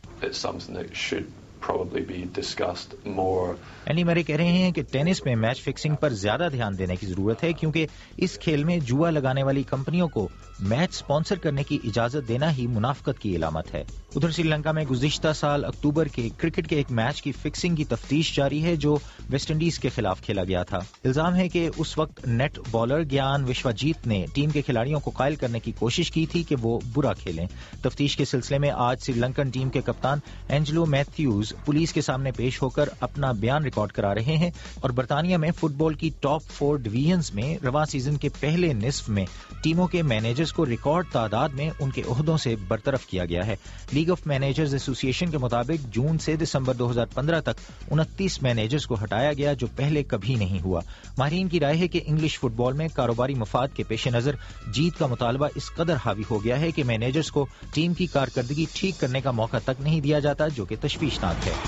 اینڈی مرے کہہ رہے ہیں کہ ٹینس میں میچ فکسنگ پر زیادہ دھیان دینے کی ضرورت ہے کیونکہ اس کھیل میں جوا لگانے والی کمپنیوں کو میچ سپانسر کرنے کی اجازت دینا ہی منافقت کی علامت ہے. ادھر سری لنکا میں گزشتہ سال اکتوبر کے کرکٹ کے ایک میچ کی فکسنگ کی تفتیش جاری ہے جو ویسٹ انڈیز کے خلاف کھیلا گیا تھا. الزام ہے کہ اس وقت نیٹ بالر گیان وشواجیت نے ٹیم کے کھلاڑیوں کو قائل کرنے کی کوشش کی تھی کہ وہ برا کھیلیں. تفتیش کے سلسلے میں آج سری لنکن ٹیم کے کپتان اینجلو میتھیوز پولیس کے سامنے پیش ہو کر اپنا بیان ریکارڈ کرا رہے ہیں. اور برطانیہ میں فٹ بال کی ٹاپ 4 ڈویژنز میں رواں سیزن کے پہلے نصف میں ٹیموں کے مینیجرز کو ریکارڈ تعداد میں ان کے عہدوں سے برطرف کیا گیا ہے. لیگ آف مینیجرز ایسوسی ایشن کے مطابق جون سے دسمبر 2015 تک 29 مینیجرز کو ہٹایا گیا جو پہلے کبھی نہیں ہوا. ماہرین کی رائے ہے کہ انگلش فٹ بال میں کاروباری مفاد کے پیش نظر جیت کا مطالبہ اس قدر حاوی ہو گیا ہے کہ مینیجرز کو ٹیم کی کارکردگی ٹھیک کرنے کا موقع تک نہیں دیا جاتا, جو کہ تشویشناک ہے.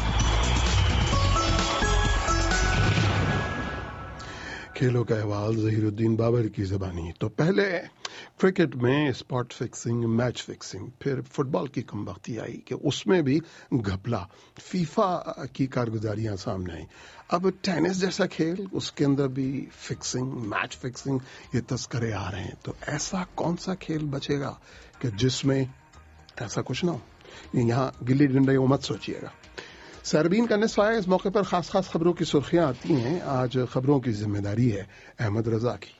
کھیلوں کا احوال ظہیر الدین بابر کی زبانی. تو پہلے کرکٹ میں اسپاٹ فکسنگ, میچ فکسنگ, پھر فٹ بال کی کم بختی آئی کہ اس میں بھی گھپلا, فیفا کی کارگزاریاں سامنے آئیں. اب ٹینس جیسا کھیل, اس کے اندر بھی فکسنگ, میچ فکسنگ, یہ تذکرے آ رہے ہیں. تو ایسا کون سا کھیل بچے گا کہ جس میں ایسا کچھ نہ ہو؟ یہاں گلی ڈنڈا مت سوچیے گا. سربین کا نصف آیا، اس موقع پر خاص خبروں کی سرخیاں آتی ہیں. آج خبروں کی ذمہ داری ہے احمد رضا کی.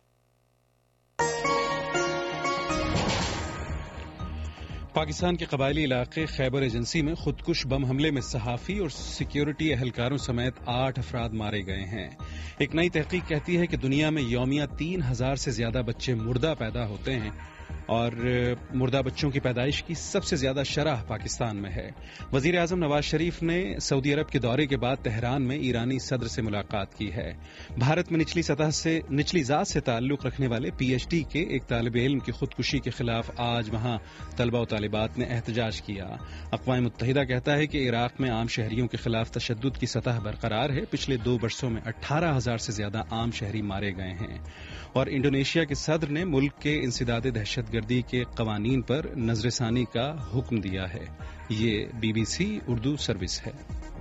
پاکستان کے قبائلی علاقے خیبر ایجنسی میں خودکش بم حملے میں صحافی اور سیکیورٹی اہلکاروں سمیت 8 افراد مارے گئے ہیں. ایک نئی تحقیق کہتی ہے کہ دنیا میں یومیہ 3000 سے زیادہ بچے مردہ پیدا ہوتے ہیں اور مردہ بچوں کی پیدائش کی سب سے زیادہ شرح پاکستان میں ہے. وزیر اعظم نواز شریف نے سعودی عرب کے دورے کے بعد تہران میں ایرانی صدر سے ملاقات کی ہے. بھارت میں نچلی ذات سے تعلق رکھنے والے پی ایچ ڈی کے ایک طالب علم کی خودکشی کے خلاف آج وہاں طلبہ و طالبات نے احتجاج کیا. اقوام متحدہ کہتا ہے کہ عراق میں عام شہریوں کے خلاف تشدد کی سطح برقرار ہے. پچھلے 2 برسوں میں 18,000 سے زیادہ عام شہری مارے گئے ہیں. اور انڈونیشیا کے صدر نے ملک کے انسداد دہشت گردی کے قوانین پر نظر ثانی کا حکم دیا ہے. یہ BBC اردو سروس ہے.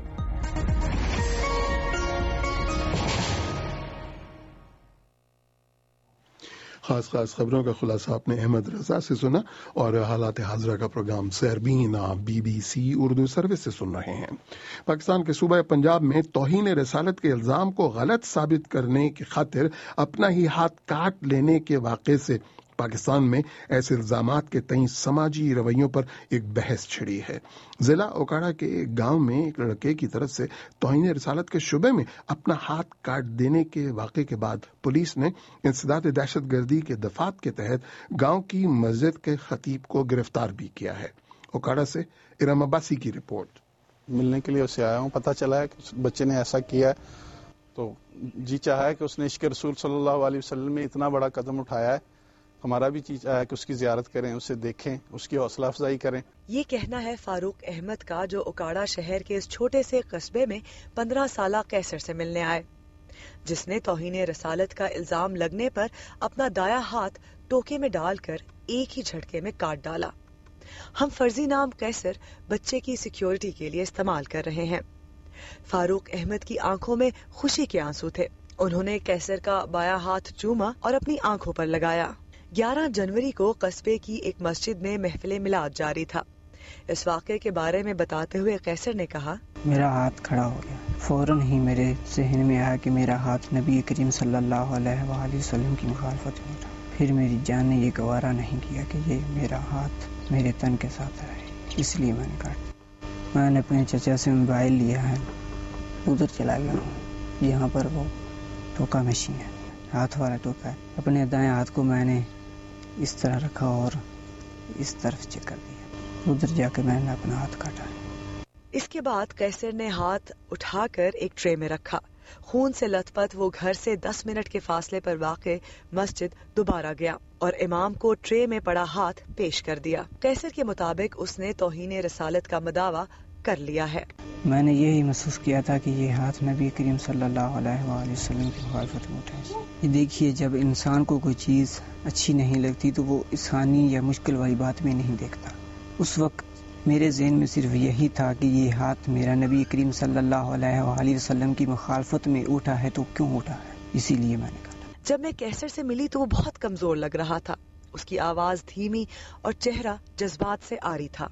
خاص خبروں کا خلاصہ آپ نے احمد رضا سے سنا اور حالات حاضرہ کا programme Sairbeen BBC Urdu service سے سن رہے ہیں. پاکستان کے صوبہ پنجاب میں توہین رسالت کے الزام کو غلط ثابت کرنے کی خاطر اپنا ہی ہاتھ کاٹ لینے کے واقعے سے پاکستان میں ایسے الزامات کے تئیں سماجی رویوں پر ایک بحث چھڑی ہے. ضلع اوکاڑا کے ایک گاؤں میں ایک لڑکے کی طرف سے توہین رسالت کے شبے میں اپنا ہاتھ کاٹ دینے کے واقعے کے بعد پولیس نے انسداد دہشت گردی کے دفعات کے تحت گاؤں کی مسجد کے خطیب کو گرفتار بھی کیا ہے. اوکاڑا سے ارم عباسی کی رپورٹ. ملنے کے لیے اسے آیا ہوں، پتہ چلا ہے کہ بچے نے ایسا کیا ہے تو جی چاہا ہے کہ اس نے عشق رسول صلی اللہ علیہ وسلم میں اتنا بڑا قدم اٹھایا ہے، ہمارا بھی چیز ہے کہ اس کی زیارت کریں، اسے دیکھیں، اس کی حوصلہ افزائی کریں. یہ کہنا ہے فاروق احمد کا، جو اوکاڑا شہر کے اس چھوٹے سے قصبے میں 15 سالہ قیصر سے ملنے آئے، جس نے توہین رسالت کا الزام لگنے پر اپنا دایاں ہاتھ ٹوکے میں ڈال کر ایک ہی جھٹکے میں کاٹ ڈالا. ہم فرضی نام قیصر بچے کی سیکیورٹی کے لیے استعمال کر رہے ہیں. فاروق احمد کی آنکھوں میں خوشی کے آنسو تھے. انہوں نے قیصر کا بایاں ہاتھ چوما اور اپنی آنکھوں پر لگایا. 11 جنوری کو قصبے کی ایک مسجد میں محفل میلاد جاری تھا. اس واقعے کے بارے میں بتاتے ہوئے قیصر نے کہا، میرا ہاتھ کھڑا ہو گیا. فوراً ہی میرے ذہن میں آیا کہ میرا ہاتھ نبی کریم صلی اللہ علیہ وآلہ وسلم کی مخالفت میں تھا. پھر میری جان نے یہ گوارا نہیں کیا کہ یہ میرا ہاتھ میرے تن کے ساتھ رہے، اس لیے میں نے کاٹا. میں نے اپنے چچا سے موبائل لیا ہے، ادھر چلا گیا ہوں. یہاں پر وہ ٹوکا مشین ہے، ہاتھ والا ٹوکا ہے. اپنے دائیں ہاتھ کو میں نے اس طرح رکھا اور اس طرف چیک کر دیا، ادھر جا کے میں نے اپنا ہاتھ کاٹا. اس کے بعد قیصر نے ہاتھ اٹھا کر ایک ٹرے میں رکھا. خون سے لت پت وہ گھر سے 10 منٹ کے فاصلے پر واقع مسجد دوبارہ گیا اور امام کو ٹرے میں پڑا ہاتھ پیش کر دیا. قیصر کے مطابق اس نے توہین رسالت کا مداوع کر لیا ہے. میں نے یہی محسوس کیا تھا کہ یہ ہاتھ نبی کریم صلی اللہ علیہ وآلہ وسلم کی مخالفت میں اٹھائے. یہ دیکھیے، جب انسان کو کوئی چیز اچھی نہیں لگتی تو وہ آسانی یا مشکل والی بات میں نہیں دیکھتا. اس وقت میرے ذہن میں صرف یہی تھا کہ یہ ہاتھ میرا نبی کریم صلی اللہ علیہ وآلہ وسلم کی مخالفت میں اٹھا ہے تو کیوں اٹھا ہے، اسی لیے میں نے کہا. جب میں قیصر سے ملی تو وہ بہت کمزور لگ رہا تھا. اس کی آواز دھیمی اور چہرہ جذبات سے آری تھا.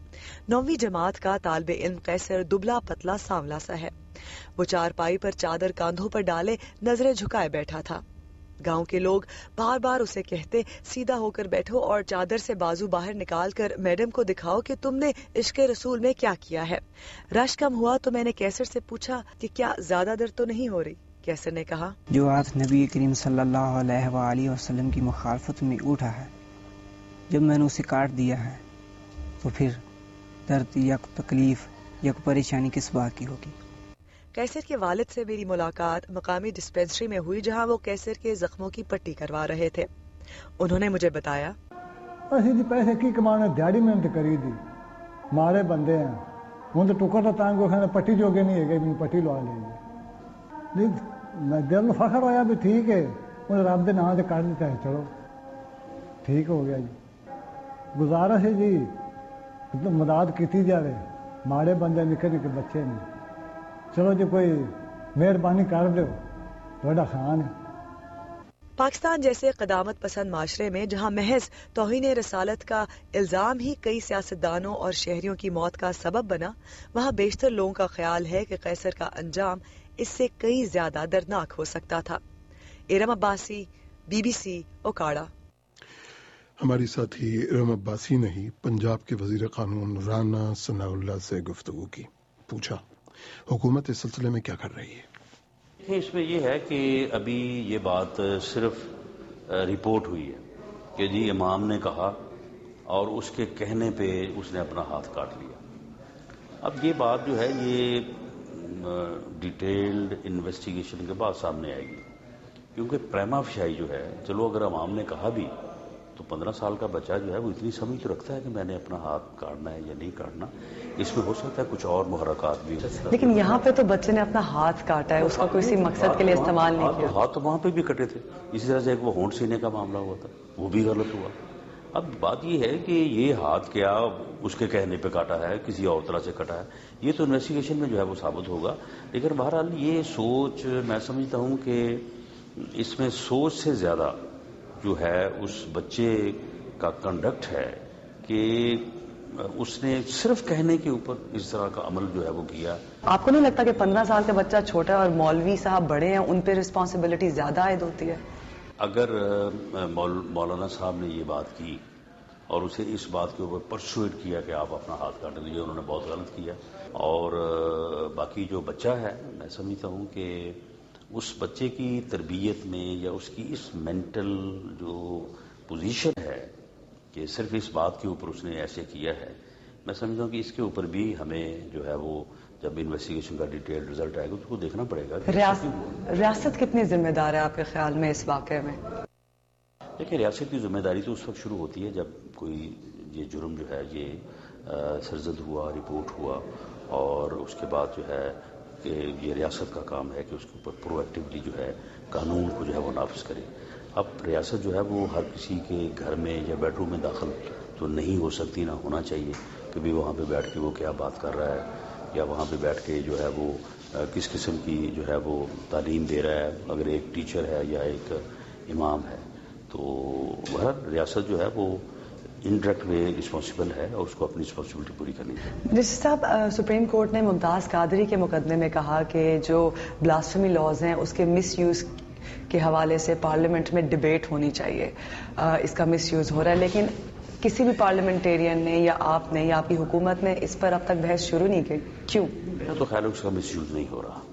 9ویں جماعت کا طالب علم قیصر دبلا پتلا سانولا سا ہے. وہ چارپائی پر چادر کاندھوں پر ڈالے نظریں جھکائے بیٹھا تھا. گاؤں کے لوگ بار بار اسے کہتے، سیدھا ہو کر بیٹھو اور چادر سے بازو باہر نکال کر میڈم کو دکھاؤ کہ تم نے عشق رسول میں کیا کیا ہے. رش کم ہوا تو میں نے قیصر سے پوچھا کہ کیا زیادہ درد تو نہیں ہو رہی. قیصر نے کہا، جو ہاتھ نبی کریم صلی اللہ علیہ وآلہ وسلم کی مخالفت میں اٹھا ہے، جب میں نے اسے کاٹ دیا ہے تو پھر درد یا تکلیف یا پریشانی کس بات کی ہوگی. قیصر کے والد سے میری ملاقات مقامی ڈسپینسری میں ہوئی، جہاں وہ قیصر کے زخموں کی پٹی کروا رہے تھے. انہوں نے مجھے بتایا، اسی دی پیسے کی کمانے دیہڑی محنت کری دی، مارے بندے ہیں. ہوں تو ٹکر تو تانگو کھانا پٹی جوگے نہیں ہے، مجھے پٹی لوا لے. میں دل میں فخر ہویا بھی ٹھیک ہے، انہیں رب دے نام سے کر دیتا ہے، چلو ٹھیک ہو گیا. جی گزارش ہے جی مدد کی جائے، ماڑے بندے نکے نکے بچے نے، چلو جی کوئی مہربانی کر دو، تھوڑا خان ہے. پاکستان جیسے قدامت پسند معاشرے میں جہاں محض توہین رسالت کا الزام ہی کئی سیاستدانوں اور شہریوں کی موت کا سبب بنا، وہاں بیشتر لوگوں کا خیال ہے کہ قیصر کا انجام اس سے کئی زیادہ دردناک ہو سکتا تھا۔ ارم عباسی، BBC اوکاڑا۔ ہماری ساتھی ارم عباسی نے ہی پنجاب کے وزیر قانون رانا ثناء اللہ سے گفتگو کی، پوچھا حکومت اس سلسلے میں کیا کر رہی ہے۔ اس میں یہ ہے کہ ابھی یہ بات صرف رپورٹ ہوئی ہے کہ جی امام نے کہا اور اس کے کہنے پہ اس نے اپنا ہاتھ کاٹ لیا۔ اب یہ بات جو ہے یہ ڈیٹیلڈ انویسٹیگیشن کے بعد سامنے آئے گی، کیونکہ پریما فشائی جو ہے، چلو اگر امام نے کہا بھی تو 15 سال کا بچہ جو ہے وہ اتنی سمجھ تو رکھتا ہے کہ میں نے اپنا ہاتھ کاٹنا ہے یا نہیں کاٹنا، اس میں ہو سکتا ہے کچھ اور محرکات بھی ہو۔ لیکن یہاں پہ تو بچے نے اپنا ہاتھ کاٹا ہے، اس کا کوئی مقصد کے لیے استعمال نہیں کیا۔ ہاتھ تو وہاں پہ بھی کٹے تھے، اسی طرح سے ایک وہ ہونٹ سینے کا معاملہ ہوا تھا، وہ بھی غلط ہوا۔ اب بات یہ ہے کہ یہ ہاتھ کیا اس کے کہنے پہ کاٹا ہے، کسی اور طرح سے کٹا ہے، یہ تو انویسٹیگیشن میں جو ہے وہ ثابت ہوگا۔ لیکن بہرحال یہ سوچ میں سمجھتا ہوں کہ اس میں سوچ سے زیادہ جو ہے اس بچے کا کنڈکٹ ہے کہ اس نے صرف کہنے کے اوپر اس طرح کا عمل جو ہے وہ کیا۔ آپ کو نہیں لگتا کہ 15 سال کا بچہ چھوٹا ہے اور مولوی صاحب بڑے ہیں، ان پہ رسپانسبلٹی زیادہ عائد ہوتی ہے؟ اگر مولانا صاحب نے یہ بات کی اور اسے اس بات کے اوپر پرسویٹ کیا کہ آپ اپنا ہاتھ کاٹ دیجیے، انہوں نے بہت غلط کیا۔ اور باقی جو بچہ ہے، میں سمجھتا ہوں کہ اس بچے کی تربیت میں یا اس کی اس مینٹل جو پوزیشن ہے کہ صرف اس بات کے اوپر اس نے ایسے کیا ہے، میں سمجھتا ہوں کہ اس کے اوپر بھی ہمیں جو ہے وہ جب انویسٹیگیشن کا ڈیٹیل رزلٹ آئے گا تو دیکھنا پڑے گا۔ ریاست کتنی ذمہ دار ہے آپ کے خیال میں اس واقعے میں؟ دیکھیں، ریاست کی ذمہ داری تو اس وقت شروع ہوتی ہے جب کوئی یہ جرم جو ہے یہ سرزد ہوا، رپورٹ ہوا، اور اس کے بعد جو ہے کہ یہ ریاست کا کام ہے کہ اس کے اوپر پرو ایکٹیولی جو ہے قانون کو جو ہے وہ نافذ کرے۔ اب ریاست جو ہے وہ ہر کسی کے گھر میں یا بیڈ روم میں داخل تو نہیں ہو سکتی، نہ ہونا چاہیے کہ بھی وہاں پہ بیٹھ کے وہ کیا بات کر رہا ہے یا وہاں پہ بیٹھ کے جو ہے وہ کس قسم کی جو ہے وہ تعلیم دے رہا ہے، اگر ایک ٹیچر ہے یا ایک امام ہے۔ تو وہ ریاست جو ہے وہ انڈائریکٹ وے رسپانسبل ہے اور اس کو اپنی رسپانسبلٹی پوری کرنی چاہیے۔ جسٹس صاحب، سپریم کورٹ نے ممتاز قادری کے مقدمے میں کہا کہ جو بلاسفیمی لاز ہیں اس کے مس یوز کے حوالے سے پارلیمنٹ میں ڈبیٹ ہونی چاہیے، اس کا مس یوز ہو رہا ہے، لیکن کسی بھی پارلیمنٹیرین نے یا آپ نے یا آپ کی حکومت نے اس پر اب تک بحث شروع نہیں کی، کیوں؟ میرا تو خیال ہے اس کا مس یوز نہیں ہو رہا۔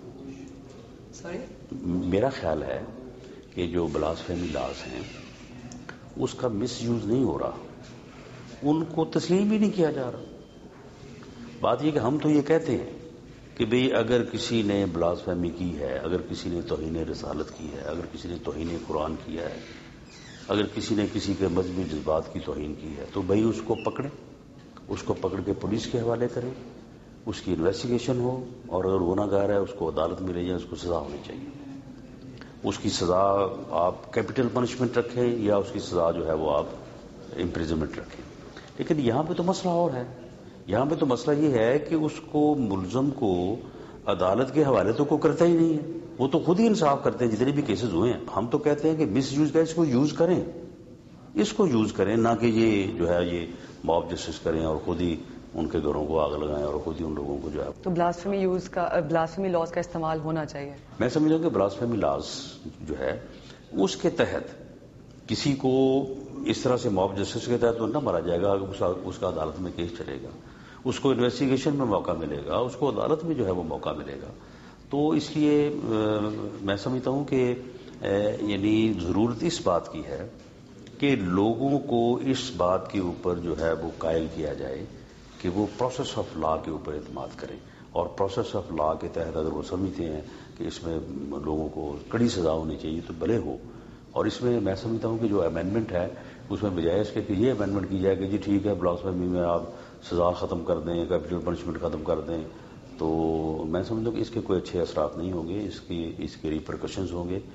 میرا خیال ہے کہ جو بلاسفیمی لاز ہیں اس کا مس یوز نہیں ہو رہا، ان کو تسلیم ہی نہیں کیا جا رہا۔ بات یہ کہ ہم تو یہ کہتے ہیں کہ بھئی اگر کسی نے بلاسفیمی کی ہے، اگر کسی نے توہین رسالت کی ہے، اگر کسی نے توہین قرآن کیا ہے، اگر کسی نے کسی کے مذہبی جذبات کی توہین کی ہے تو بھئی اس کو پکڑیں، اس کو پکڑ کے پولیس کے حوالے کریں، اس کی انویسٹیگیشن ہو، اور اگر گناہ گار ہے اس کو عدالت میں لے جائیں، اس کو سزا ہونی چاہیے۔ اس کی سزا آپ کیپٹل پنشمنٹ رکھیں یا اس کی سزا جو ہے وہ آپ امپریزنمنٹ رکھیں۔ لیکن یہاں پہ تو مسئلہ اور ہے، یہاں پہ تو مسئلہ یہ ہے کہ اس کو ملزم کو عدالت کے حوالے تو کوئی کرتا ہی نہیں ہے، وہ تو خود ہی انصاف کرتے ہیں جتنے بھی کیسز ہوئے ہیں۔ ہم تو کہتے ہیں کہ مس یوز کا اس کو یوز کریں، اس کو یوز کریں، نہ کہ یہ جو ہے یہ موب جسٹس کریں اور خود ہی ان کے گھروں کو آگ لگائیں اور خود ہی ان لوگوں کو جو ہے۔ تو بلاسفیمی لاز کا استعمال ہونا چاہیے۔ میں سمجھتا ہوں کہ بلاسفیمی لاز جو ہے اس کے تحت کسی کو اس طرح سے موب جسٹس کے تحت تو نہ مارا جائے گا، اس کا عدالت میں کیس چلے گا، اس کو انویسٹیگیشن میں موقع ملے گا، اس کو عدالت میں جو ہے وہ موقع ملے گا۔ تو اس لیے میں سمجھتا ہوں کہ یعنی ضرورت اس بات کی ہے کہ لوگوں کو اس بات کے اوپر جو ہے وہ قائل کیا جائے کہ وہ پروسیس آف لا کے اوپر اعتماد کریں، اور پروسیس آف لا کے تحت اگر وہ سمجھتے ہیں کہ اس میں لوگوں کو کڑی سزا ہونی چاہیے تو بھلے ہو۔ اور اس میں میں سمجھتا ہوں کہ جو امینڈمنٹ ہے اس میں بجائے اس کے کہ یہ امینڈمنٹ کی جائے کہ جی ٹھیک ہے بلاسفیمی میں آپ سزا ختم کر دیں، کیپٹل پنشمنٹ ختم کر دیں، تو میں سمجھتا ہوں کہ اس کے کوئی اچھے اثرات نہیں ہوں گے، اس کے ریپرکشنز ہوں گے۔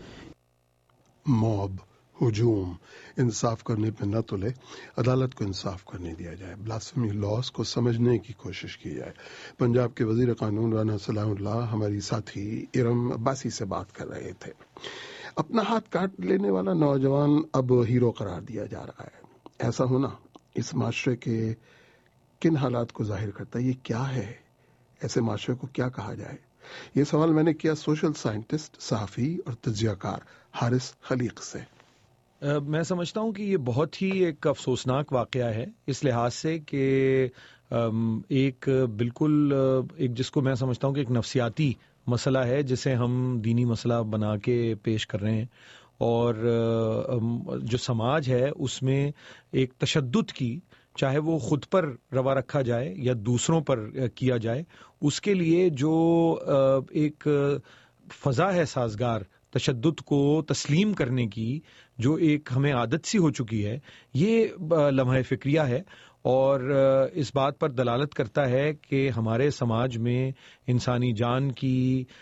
موب ہجوم انصاف کرنے پہ نہ تلے، عدالت کو انصاف کرنے دیا جائے، بلاسفیمی لاز کو سمجھنے کی کوشش کی جائے۔ پنجاب کے وزیر قانون رانا ثناء اللہ ہماری ساتھی ارم عباسی سے بات کر رہے تھے۔ اپنا ہاتھ کاٹ لینے والا نوجوان اب ہیرو قرار دیا جا رہا ہے. ایسا ہونا اس معاشرے کے کن حالات کو ظاہر کرتا ہے؟ یہ کیا ہے؟ ایسے معاشرے کو کیا کہا جائے؟ یہ سوال میں نے کیا سوشل سائنٹسٹ، صحافی اور تجزیہ کار حارث خلیق سے. میں سمجھتا ہوں کہ یہ بہت ہی ایک افسوسناک واقعہ ہے اس لحاظ سے کہ ایک بالکل ایک جس کو میں سمجھتا ہوں کہ ایک نفسیاتی مسئلہ ہے جسے ہم دینی مسئلہ بنا کے پیش کر رہے ہیں، اور جو سماج ہے اس میں ایک تشدد کی، چاہے وہ خود پر روا رکھا جائے یا دوسروں پر کیا جائے، اس کے لیے جو ایک فضا ہے سازگار تشدد کو تسلیم کرنے کی، جو ایک ہمیں عادت سی ہو چکی ہے، یہ لمحہ فکریہ ہے، اور اس بات پر دلالت کرتا ہے کہ ہمارے سماج میں انسانی جان کی،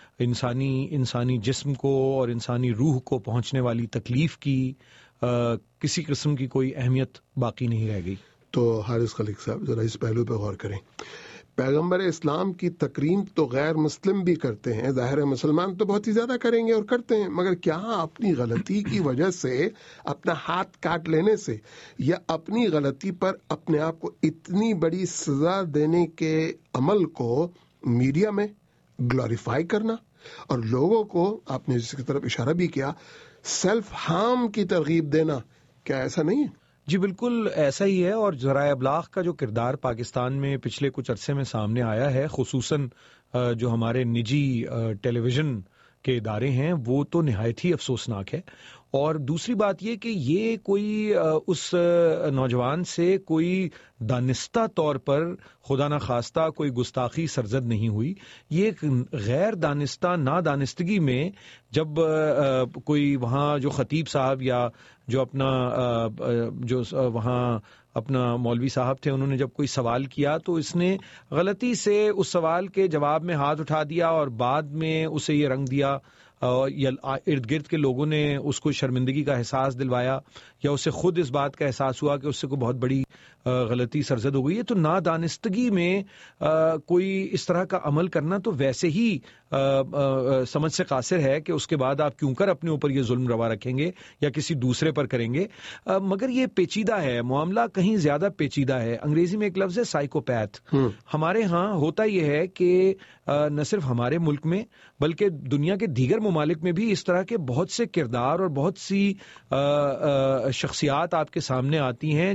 انسانی جسم کو اور انسانی روح کو پہنچنے والی تکلیف کی کسی قسم کی کوئی اہمیت باقی نہیں رہ گئی. تو حارث خلیق صاحب ذرا اس پہلو پہ غور کریں. پیغمبر اسلام کی تکریم تو غیر مسلم بھی کرتے ہیں، ظاہر ہے مسلمان تو بہت ہی زیادہ کریں گے اور کرتے ہیں، مگر کیا اپنی غلطی کی وجہ سے، اپنا ہاتھ کاٹ لینے سے، یا اپنی غلطی پر اپنے آپ کو اتنی بڑی سزا دینے کے عمل کو میڈیا میں گلوریفائی کرنا اور لوگوں کو، آپ نے جس کی طرف اشارہ بھی کیا، سیلف ہارم کی ترغیب دینا، کیا ایسا نہیں ہے؟ جی بالکل ایسا ہی ہے، اور ذرائع ابلاغ کا جو کردار پاکستان میں پچھلے کچھ عرصے میں سامنے آیا ہے، خصوصاً جو ہمارے نجی ٹیلی ویژن کے ادارے ہیں، وہ تو نہایت ہی افسوسناک ہے. اور دوسری بات یہ کہ یہ کوئی اس نوجوان سے کوئی دانستہ طور پر خدا نخواستہ کوئی گستاخی سرزد نہیں ہوئی، یہ ایک غیر دانستہ نادانستگی میں جب کوئی وہاں جو خطیب صاحب یا جو وہاں اپنا مولوی صاحب تھے، انہوں نے جب کوئی سوال کیا تو اس نے غلطی سے اس سوال کے جواب میں ہاتھ اٹھا دیا اور بعد میں اسے یہ رنگ دیا، یا ارد گرد کے لوگوں نے اس کو شرمندگی کا احساس دلوایا، یا اسے خود اس بات کا احساس ہوا کہ اس سے کوئی بہت بڑی غلطی سرزد ہو گئی ہے. تو نادانستگی میں کوئی اس طرح کا عمل کرنا تو ویسے ہی سمجھ سے قاصر ہے کہ اس کے بعد آپ کیوں کر اپنے اوپر یہ ظلم روا رکھیں گے یا کسی دوسرے پر کریں گے. مگر یہ پیچیدہ ہے، معاملہ کہیں زیادہ پیچیدہ ہے. انگریزی میں ایک لفظ ہے سائیکوپیتھ. ہمارے ہاں ہوتا یہ ہے کہ نہ صرف ہمارے ملک میں بلکہ دنیا کے دیگر ممالک میں بھی اس طرح کے بہت سے کردار اور بہت سی شخصیات آپ کے سامنے آتی ہیں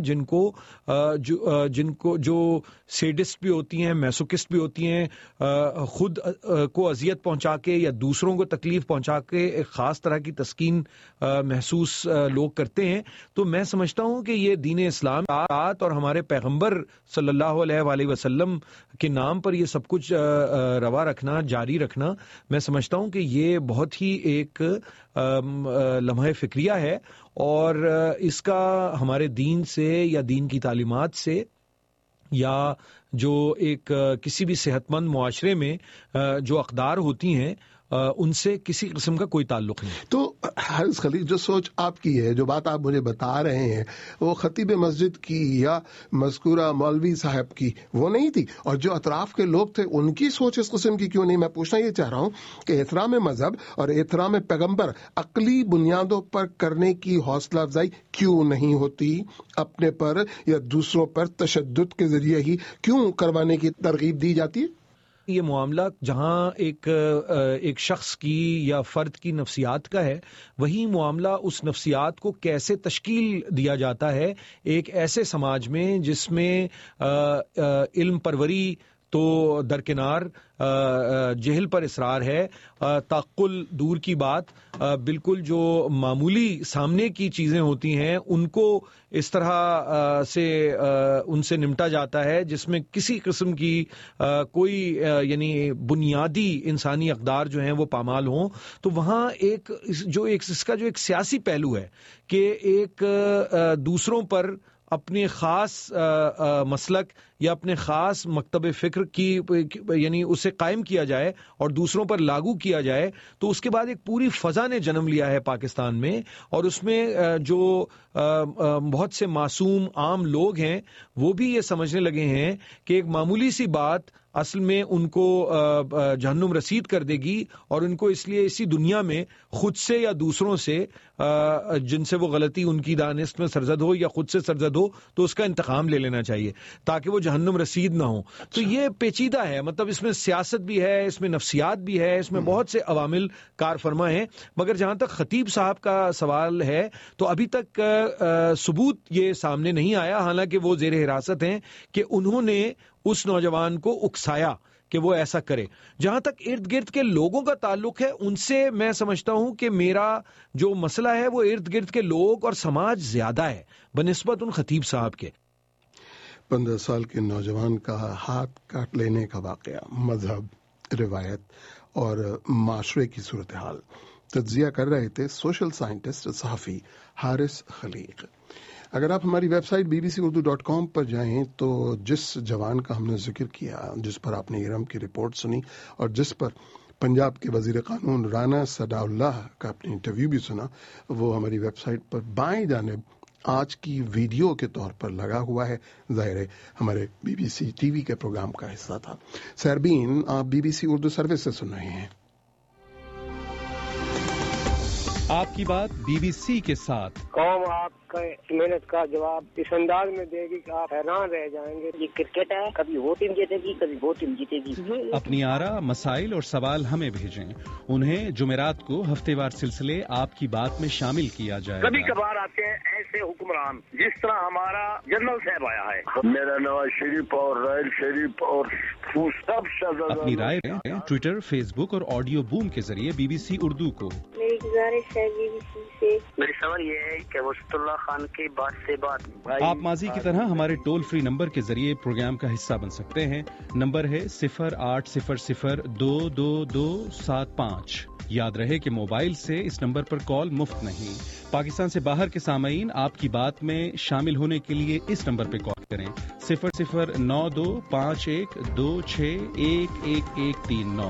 جن کو جو سیڈسٹ بھی ہوتی ہیں، میسوکسٹ بھی ہوتی ہیں، خود کو اذیت پہنچا کے یا دوسروں کو تکلیف پہنچا کے ایک خاص طرح کی تسکین محسوس لوگ کرتے ہیں. تو میں سمجھتا ہوں کہ یہ دین اسلام اور ہمارے پیغمبر صلی اللہ علیہ وآلہ وسلم کے نام پر یہ سب کچھ روا رکھنا، جاری رکھنا، میں سمجھتا ہوں کہ یہ بہت ہی ایک لمحہ فکریہ ہے، اور اس کا ہمارے دین سے یا دین کی تعلیمات سے یا جو ایک کسی بھی صحت مند معاشرے میں جو اقدار ہوتی ہیں ان سے کسی قسم کا کوئی تعلق نہیں. تو حارث خلیق، جو سوچ آپ کی ہے، جو بات آپ مجھے بتا رہے ہیں، وہ خطیب مسجد کی یا مذکورہ مولوی صاحب کی وہ نہیں تھی، اور جو اطراف کے لوگ تھے ان کی سوچ اس قسم کی کیوں نہیں؟ میں پوچھنا یہ چاہ رہا ہوں کہ احترام مذہب اور احترام پیغمبر عقلی بنیادوں پر کرنے کی حوصلہ افزائی کیوں نہیں ہوتی؟ اپنے پر یا دوسروں پر تشدد کے ذریعے ہی کیوں کروانے کی ترغیب دی جاتی ہے؟ یہ معاملہ جہاں ایک شخص کی یا فرد کی نفسیات کا ہے، وہی معاملہ اس نفسیات کو کیسے تشکیل دیا جاتا ہے ایک ایسے سماج میں جس میں علم پروری تو درکنار، جہل پر اصرار ہے، تعقل دور کی بات، بالکل جو معمولی سامنے کی چیزیں ہوتی ہیں ان کو اس طرح سے ان سے نمٹا جاتا ہے جس میں کسی قسم کی کوئی یعنی بنیادی انسانی اقدار جو ہیں وہ پامال ہوں. تو وہاں اس کا جو ایک سیاسی پہلو ہے کہ ایک دوسروں پر اپنے خاص مسلک یا اپنے خاص مکتب فکر کی یعنی اسے قائم کیا جائے اور دوسروں پر لاگو کیا جائے تو اس کے بعد ایک پوری فضا نے جنم لیا ہے پاکستان میں، اور اس میں جو بہت سے معصوم عام لوگ ہیں وہ بھی یہ سمجھنے لگے ہیں کہ ایک معمولی سی بات اصل میں ان کو جہنم رسید کر دے گی، اور ان کو اس لیے اسی دنیا میں خود سے یا دوسروں سے جن سے وہ غلطی ان کی دانست میں سرزد ہو یا خود سے سرزد ہو تو اس کا انتقام لے لینا چاہیے تاکہ وہ جہنم رسید نہ ہو. تو یہ پیچیدہ ہے، مطلب اس میں سیاست بھی ہے، اس میں نفسیات بھی ہے، اس میں بہت سے عوامل کار فرما ہیں. مگر جہاں تک خطیب صاحب کا سوال ہے تو ابھی تک ثبوت یہ سامنے نہیں آیا، حالانکہ وہ زیر حراست ہیں، کہ انہوں نے اس نوجوان کو اکسایا کہ وہ ایسا کرے. جہاں تک ارد گرد کے لوگوں کا تعلق ہے، ان سے میں سمجھتا ہوں کہ میرا جو مسئلہ ہے وہ ارد گرد کے لوگ اور سماج زیادہ ہے بنسبت ان خطیب صاحب کے. 15 سال کے نوجوان کا ہاتھ کاٹ لینے کا واقعہ مذہب، روایت اور معاشرے کی صورتحال تجزیہ کر رہے تھے سوشل سائنٹسٹ صحافی حارث خلیق. اگر آپ ہماری ویب سائٹ bbcurdu.com پر جائیں تو جس جوان کا ہم نے ذکر کیا، جس پر آپ نے ارم کی رپورٹ سنی اور جس پر پنجاب کے وزیر قانون رانا ثناء اللہ کا اپنے انٹرویو بھی سنا، وہ ہماری ویب سائٹ پر بائیں جانب آج کی ویڈیو کے طور پر لگا ہوا ہے. ظاہر ہے ہمارے BBC ٹی وی کے پروگرام کا حصہ تھا. سہربین، آپ BBC اردو سروس سے سن رہے ہیں. آپ کی بات BBC کے ساتھ. قوم آپ کا محنت کا جواب اس انداز میں دے گی کہ آپ حیران رہ جائیں گے. یہ کرکٹ ہے، کبھی وہ ٹیم جیتے گی کبھی وہ ٹیم جیتے گی. اپنی آراء، مسائل اور سوال ہمیں بھیجیں. انہیں جمعرات کو ہفتے وار سلسلے آپ کی بات میں شامل کیا جائے. کبھی کبھار آتے ہیں ایسے حکمران جس طرح ہمارا جنرل صاحب آیا ہے. میرا نواز شریف اور رائل شریف اور سب اپنی رائے دیں ٹویٹر، فیس بک اور آڈیو بوم کے ذریعے BBC اردو کو. میری گزارش ہے BBC سے، میری سوال یہ ہے کہ وسط اللہ خان کی بات سے بات. آپ ماضی کی طرح ہمارے ٹول فری نمبر کے ذریعے پروگرام کا حصہ بن سکتے ہیں. نمبر ہے 0800-222-75. یاد رہے کہ موبائل سے اس نمبر پر کال مفت نہیں. پاکستان سے باہر کے سامعین آپ کی بات میں شامل ہونے کے لیے اس نمبر پہ کال کریں 009251261139.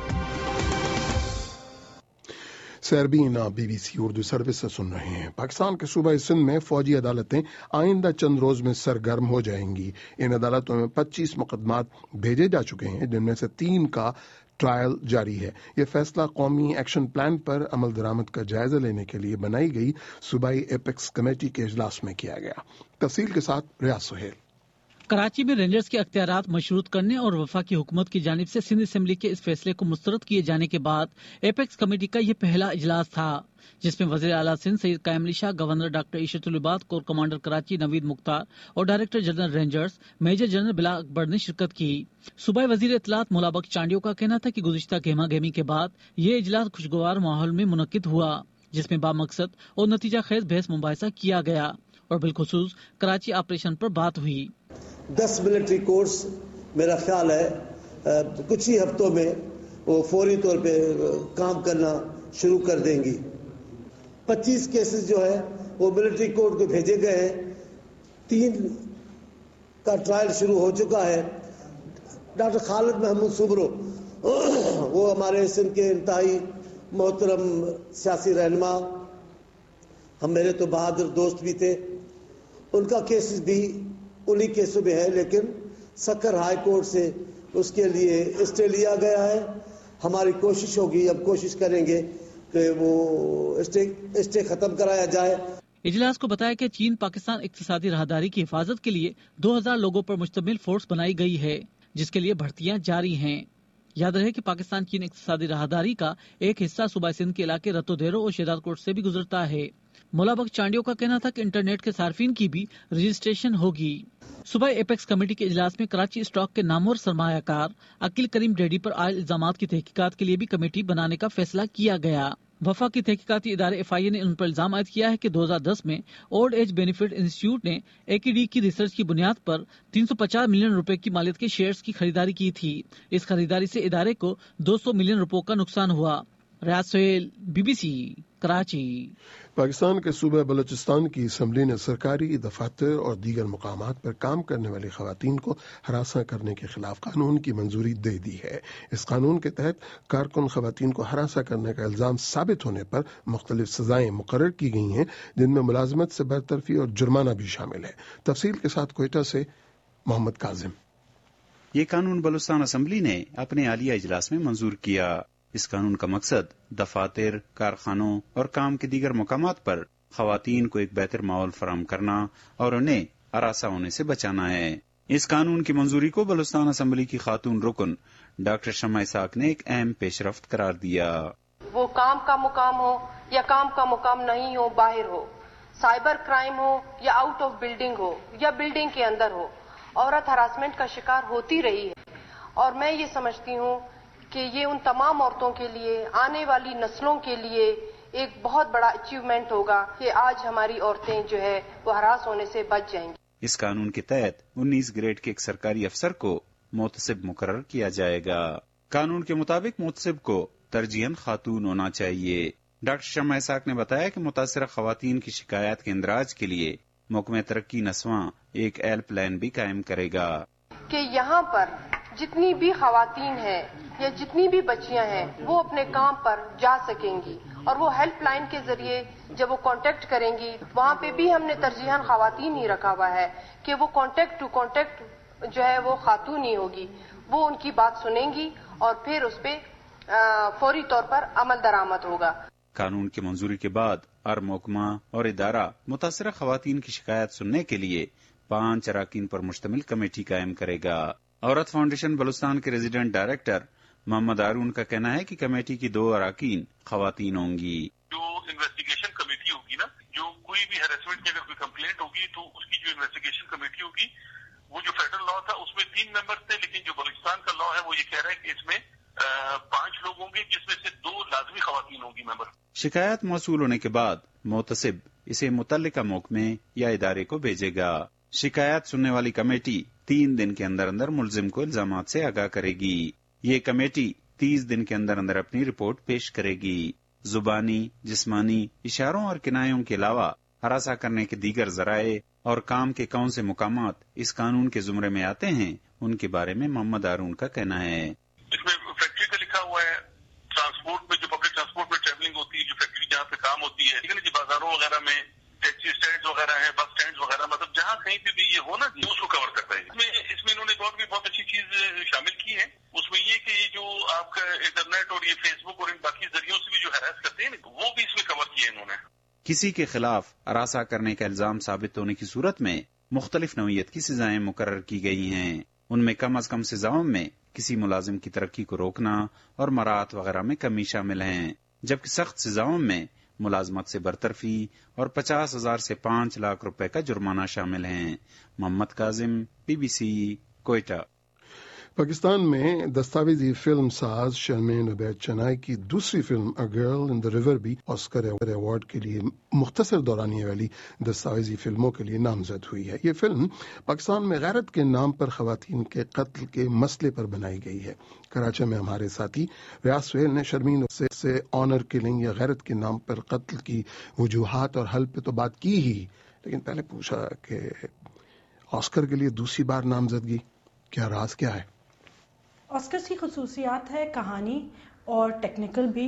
سہربین، آپ BBC اردو سروس سے سن رہے ہیں. پاکستان کے صوبہ سندھ میں فوجی عدالتیں آئندہ چند روز میں سرگرم ہو جائیں گی. ان عدالتوں میں 25 مقدمات بھیجے جا چکے ہیں، جن میں سے 3 کا ٹرائل جاری ہے. یہ فیصلہ قومی ایکشن پلان پر عمل درآمد کا جائزہ لینے کے لیے بنائی گئی صوبائی ایپیکس کمیٹی کے اجلاس میں کیا گیا. تفصیل کے ساتھ ریاض سہیل. کراچی میں رینجرز کے اختیارات مشروط کرنے اور وفاقی حکومت کی جانب سے سندھ اسمبلی کے اس فیصلے کو مسترد کیے جانے کے بعد ایپیکس کمیٹی کا یہ پہلا اجلاس تھا، جس میں وزیر اعلیٰ سندھ سید قائم علی شاہ، گورنر ڈاکٹر عیشت العباد، کور کمانڈر کراچی نوید مختار اور director general Rangers major general Bilal Akbar نے شرکت کی. صوبائی وزیر اطلاعات مولا بخش چانڈیو کا کہنا تھا کہ گزشتہ گہما گہمی کے بعد یہ اجلاس خوشگوار ماحول میں منعقد ہوا، جس میں بامقصد اور نتیجہ خیز بحث مباحثہ کیا گیا اور بالخصوص کراچی آپریشن پر بات ہوئی. 10 ملٹری کورس میرا خیال ہے کچھ ہی ہفتوں میں وہ فوری طور پہ کام کرنا شروع کر دیں گی. 25 کیسز جو ہے وہ ملٹری کورٹ کو بھیجے گئے ہیں. 3 کا ٹرائل شروع ہو چکا ہے. ڈاکٹر خالد محمود سبرو، وہ ہمارے سندھ کے انتہائی محترم سیاسی رہنما، ہم میرے تو بہادر دوست بھی تھے، ان کا کیسز بھی انہی کیسوں میں ہے، لیکن سکر ہائی کورٹ سے اس کے لیے اسٹے لیا گیا ہے. ہماری کوشش ہوگی، اب کوشش کریں گے کہ وہ اسٹے ختم کرایا جائے. اجلاس کو بتایا کہ چین پاکستان اقتصادی راہداری کی حفاظت کے لیے 2000 لوگوں پر مشتمل فورس بنائی گئی ہے، جس کے لیے بھرتیاں جاری ہیں. یاد رہے کہ پاکستان چین اقتصادی راہداری کا ایک حصہ صوبہ سندھ کے علاقے رتو دیرو اور شہزاد کوٹ سے بھی گزرتا ہے. مولا بخش چانڈیو کا کہنا تھا کہ انٹرنیٹ کے صارفین کی بھی رجسٹریشن ہوگی. صوبائی ایپیکس کمیٹی کے اجلاس میں کراچی اسٹاک کے نامور سرمایہ کار عقیل کریم ڈیڈی پر عائد الزامات کی تحقیقات کے لیے بھی کمیٹی بنانے کا فیصلہ کیا گیا. وفاقی تحقیقاتی ادارے FIA نے ان پر الزام عائد کیا ہے کہ 2010 میں اولڈ ایج بینیفٹ انسٹیٹیوٹ نے AKD کی ریسرچ کی بنیاد پر 350 ملین روپے کی مالیت کے شیئرز کی خریداری کی تھی. اس خریداری سے ادارے کو 200 ملین روپے کا نقصان ہوا. ریاض سہیل BBC کراچی۔ پاکستان کے صوبہ بلوچستان کی اسمبلی نے سرکاری دفاتر اور دیگر مقامات پر کام کرنے والی خواتین کو ہراساں کرنے کے خلاف قانون کی منظوری دے دی ہے۔ اس قانون کے تحت کارکن خواتین کو ہراساں کرنے کا الزام ثابت ہونے پر مختلف سزائیں مقرر کی گئی ہیں، جن میں ملازمت سے برطرفی اور جرمانہ بھی شامل ہے۔ تفصیل کے ساتھ کوئٹہ سے محمد کاظم۔ یہ قانون بلوچستان اسمبلی نے اپنے عالیہ اجلاس میں منظور کیا۔ اس قانون کا مقصد دفاتر، کارخانوں اور کام کے دیگر مقامات پر خواتین کو ایک بہتر ماحول فراہم کرنا اور انہیں ہراساں ہونے سے بچانا ہے۔ اس قانون کی منظوری کو بلوچستان اسمبلی کی خاتون رکن ڈاکٹر شمع اسحاق نے ایک اہم پیش رفت قرار دیا۔ وہ کام کا مقام ہو یا کام کا مقام نہیں ہو، باہر ہو، سائبر کرائم ہو یا آؤٹ آف بلڈنگ ہو یا بلڈنگ کے اندر ہو، عورت ہراسمنٹ کا شکار ہوتی رہی ہے۔ اور میں یہ سمجھتی ہوں کہ یہ ان تمام عورتوں کے لیے، آنے والی نسلوں کے لیے ایک بہت بڑا اچیومنٹ ہوگا کہ آج ہماری عورتیں جو ہے وہ ہراس ہونے سے بچ جائیں گی۔ اس قانون کے تحت 19 گریڈ کے ایک سرکاری افسر کو محتسب مقرر کیا جائے گا۔ قانون کے مطابق محتسب کو ترجیحاً خاتون ہونا چاہیے۔ ڈاکٹر شمع اسحاق نے بتایا کہ متاثرہ خواتین کی شکایات کے اندراج کے لیے محکمہ ترقی نسواں ایک ہیلپ لائن بھی قائم کرے گا کہ یہاں پر جتنی بھی خواتین ہیں یا جتنی بھی بچیاں ہیں وہ اپنے کام پر جا سکیں گی، اور وہ ہیلپ لائن کے ذریعے جب وہ کانٹیکٹ کریں گی، وہاں پہ بھی ہم نے ترجیحاً خواتین ہی رکھا ہوا ہے کہ وہ کانٹیکٹ ٹو کانٹیکٹ جو ہے وہ خاتون ہی ہوگی، وہ ان کی بات سنیں گی اور پھر اس پہ فوری طور پر عمل درآمد ہوگا۔ قانون کی منظوری کے بعد ہر محکمہ اور ادارہ متاثرہ خواتین کی شکایت سننے کے لیے 5 اراکین پر مشتمل کمیٹی قائم کرے گا۔ عورت فاؤنڈیشن بلوچستان کے ریزیڈنٹ ڈائریکٹر محمد ہارون کا کہنا ہے کہ کمیٹی کی 2 اراکین خواتین ہوں گی۔ جو انویسٹیگیشن کمیٹی ہوگی نا، جو کوئی بھی ہیراسمنٹ کی اگر کوئی کمپلینٹ ہوگی تو اس کی جو انویسٹیگیشن کمیٹی ہوگی، وہ جو فیڈرل لا تھا اس میں 3 ممبر تھے، لیکن جو بلوچستان کا لا ہے وہ یہ کہہ رہا ہے کہ اس میں 5 لوگ ہوں گے، جس میں سے 2 لازمی خواتین ہوں گی ممبر۔ شکایت موصول ہونے کے بعد محتسب اسے متعلقہ محکمے یا ادارے کو بھیجے گا۔ شکایت سننے والی کمیٹی 3 دن کے اندر اندر ملزم کو الزامات سے آگاہ کرے گی۔ یہ کمیٹی 30 دن کے اندر اندر اپنی رپورٹ پیش کرے گی۔ زبانی، جسمانی، اشاروں اور کنایوں کے علاوہ ہراساں کرنے کے دیگر ذرائع اور کام کے کون سے مقامات اس قانون کے زمرے میں آتے ہیں، ان کے بارے میں محمد ہارون کا کہنا ہے۔ اس میں فیکٹری کا لکھا ہوا ہے، ٹرانسپورٹ میں جو پبلک ٹرانسپورٹ میں ٹریولنگ ہوتی ہے، جو فیکٹری جہاں پہ کام ہوتی ہے، ٹھیک ہے نا جی، بازاروں وغیرہ میں ٹیکسی اسٹینڈ وغیرہ ہیں، بس اسٹینڈ وغیرہ، مطلب جہاں کہیں پہ بھی یہ ہو نا جی، اس کو کور کرتا ہے۔ اس میں انہوں نے اور بھی بہت اچھی چیز شامل کی ہے، اس میں یہ کہ یہ جو آپ کا انٹرنیٹ اور یہ فیس بک اور ان باقی ذریعوں سے بھی جو ہراس کرتے ہیں وہ بھی اس میں کور کیے انہوں نے۔ کسی کے خلاف ہراساں کرنے کا الزام ثابت ہونے کی صورت میں مختلف نوعیت کی سزائیں مقرر کی گئی ہیں۔ ان میں کم از کم سزاؤں میں کسی ملازم کی ترقی کو روکنا اور مراعات وغیرہ میں کمی شامل ہیں، جبکہ سخت سزاؤں میں ملازمت سے برطرفی اور 50,000 سے 5 لاکھ روپے کا جرمانہ شامل ہیں۔ محمد کاظم، BBC کوئٹہ۔ پاکستان میں دستاویزی فلم ساز شرمین عبید چنائی کی دوسری film A Girl in the River بھی آسکر ایوارڈ کے لیے مختصر دورانیے والی دستاویزی فلموں کے لیے نامزد ہوئی ہے۔ یہ فلم پاکستان میں غیرت کے نام پر خواتین کے قتل کے مسئلے پر بنائی گئی ہے۔ کراچی میں ہمارے ساتھی ریاض سہیل نے شرمین سے آنر کلنگ یا غیرت کے نام پر قتل کی وجوہات اور حل پہ تو بات کی ہی، لیکن پہلے پوچھا کہ آسکر کے لیے دوسری بار نامزدگی کیا راز کیا ہے؟ آسکرز کی خصوصیات ہے کہانی اور ٹیکنیکل بھی،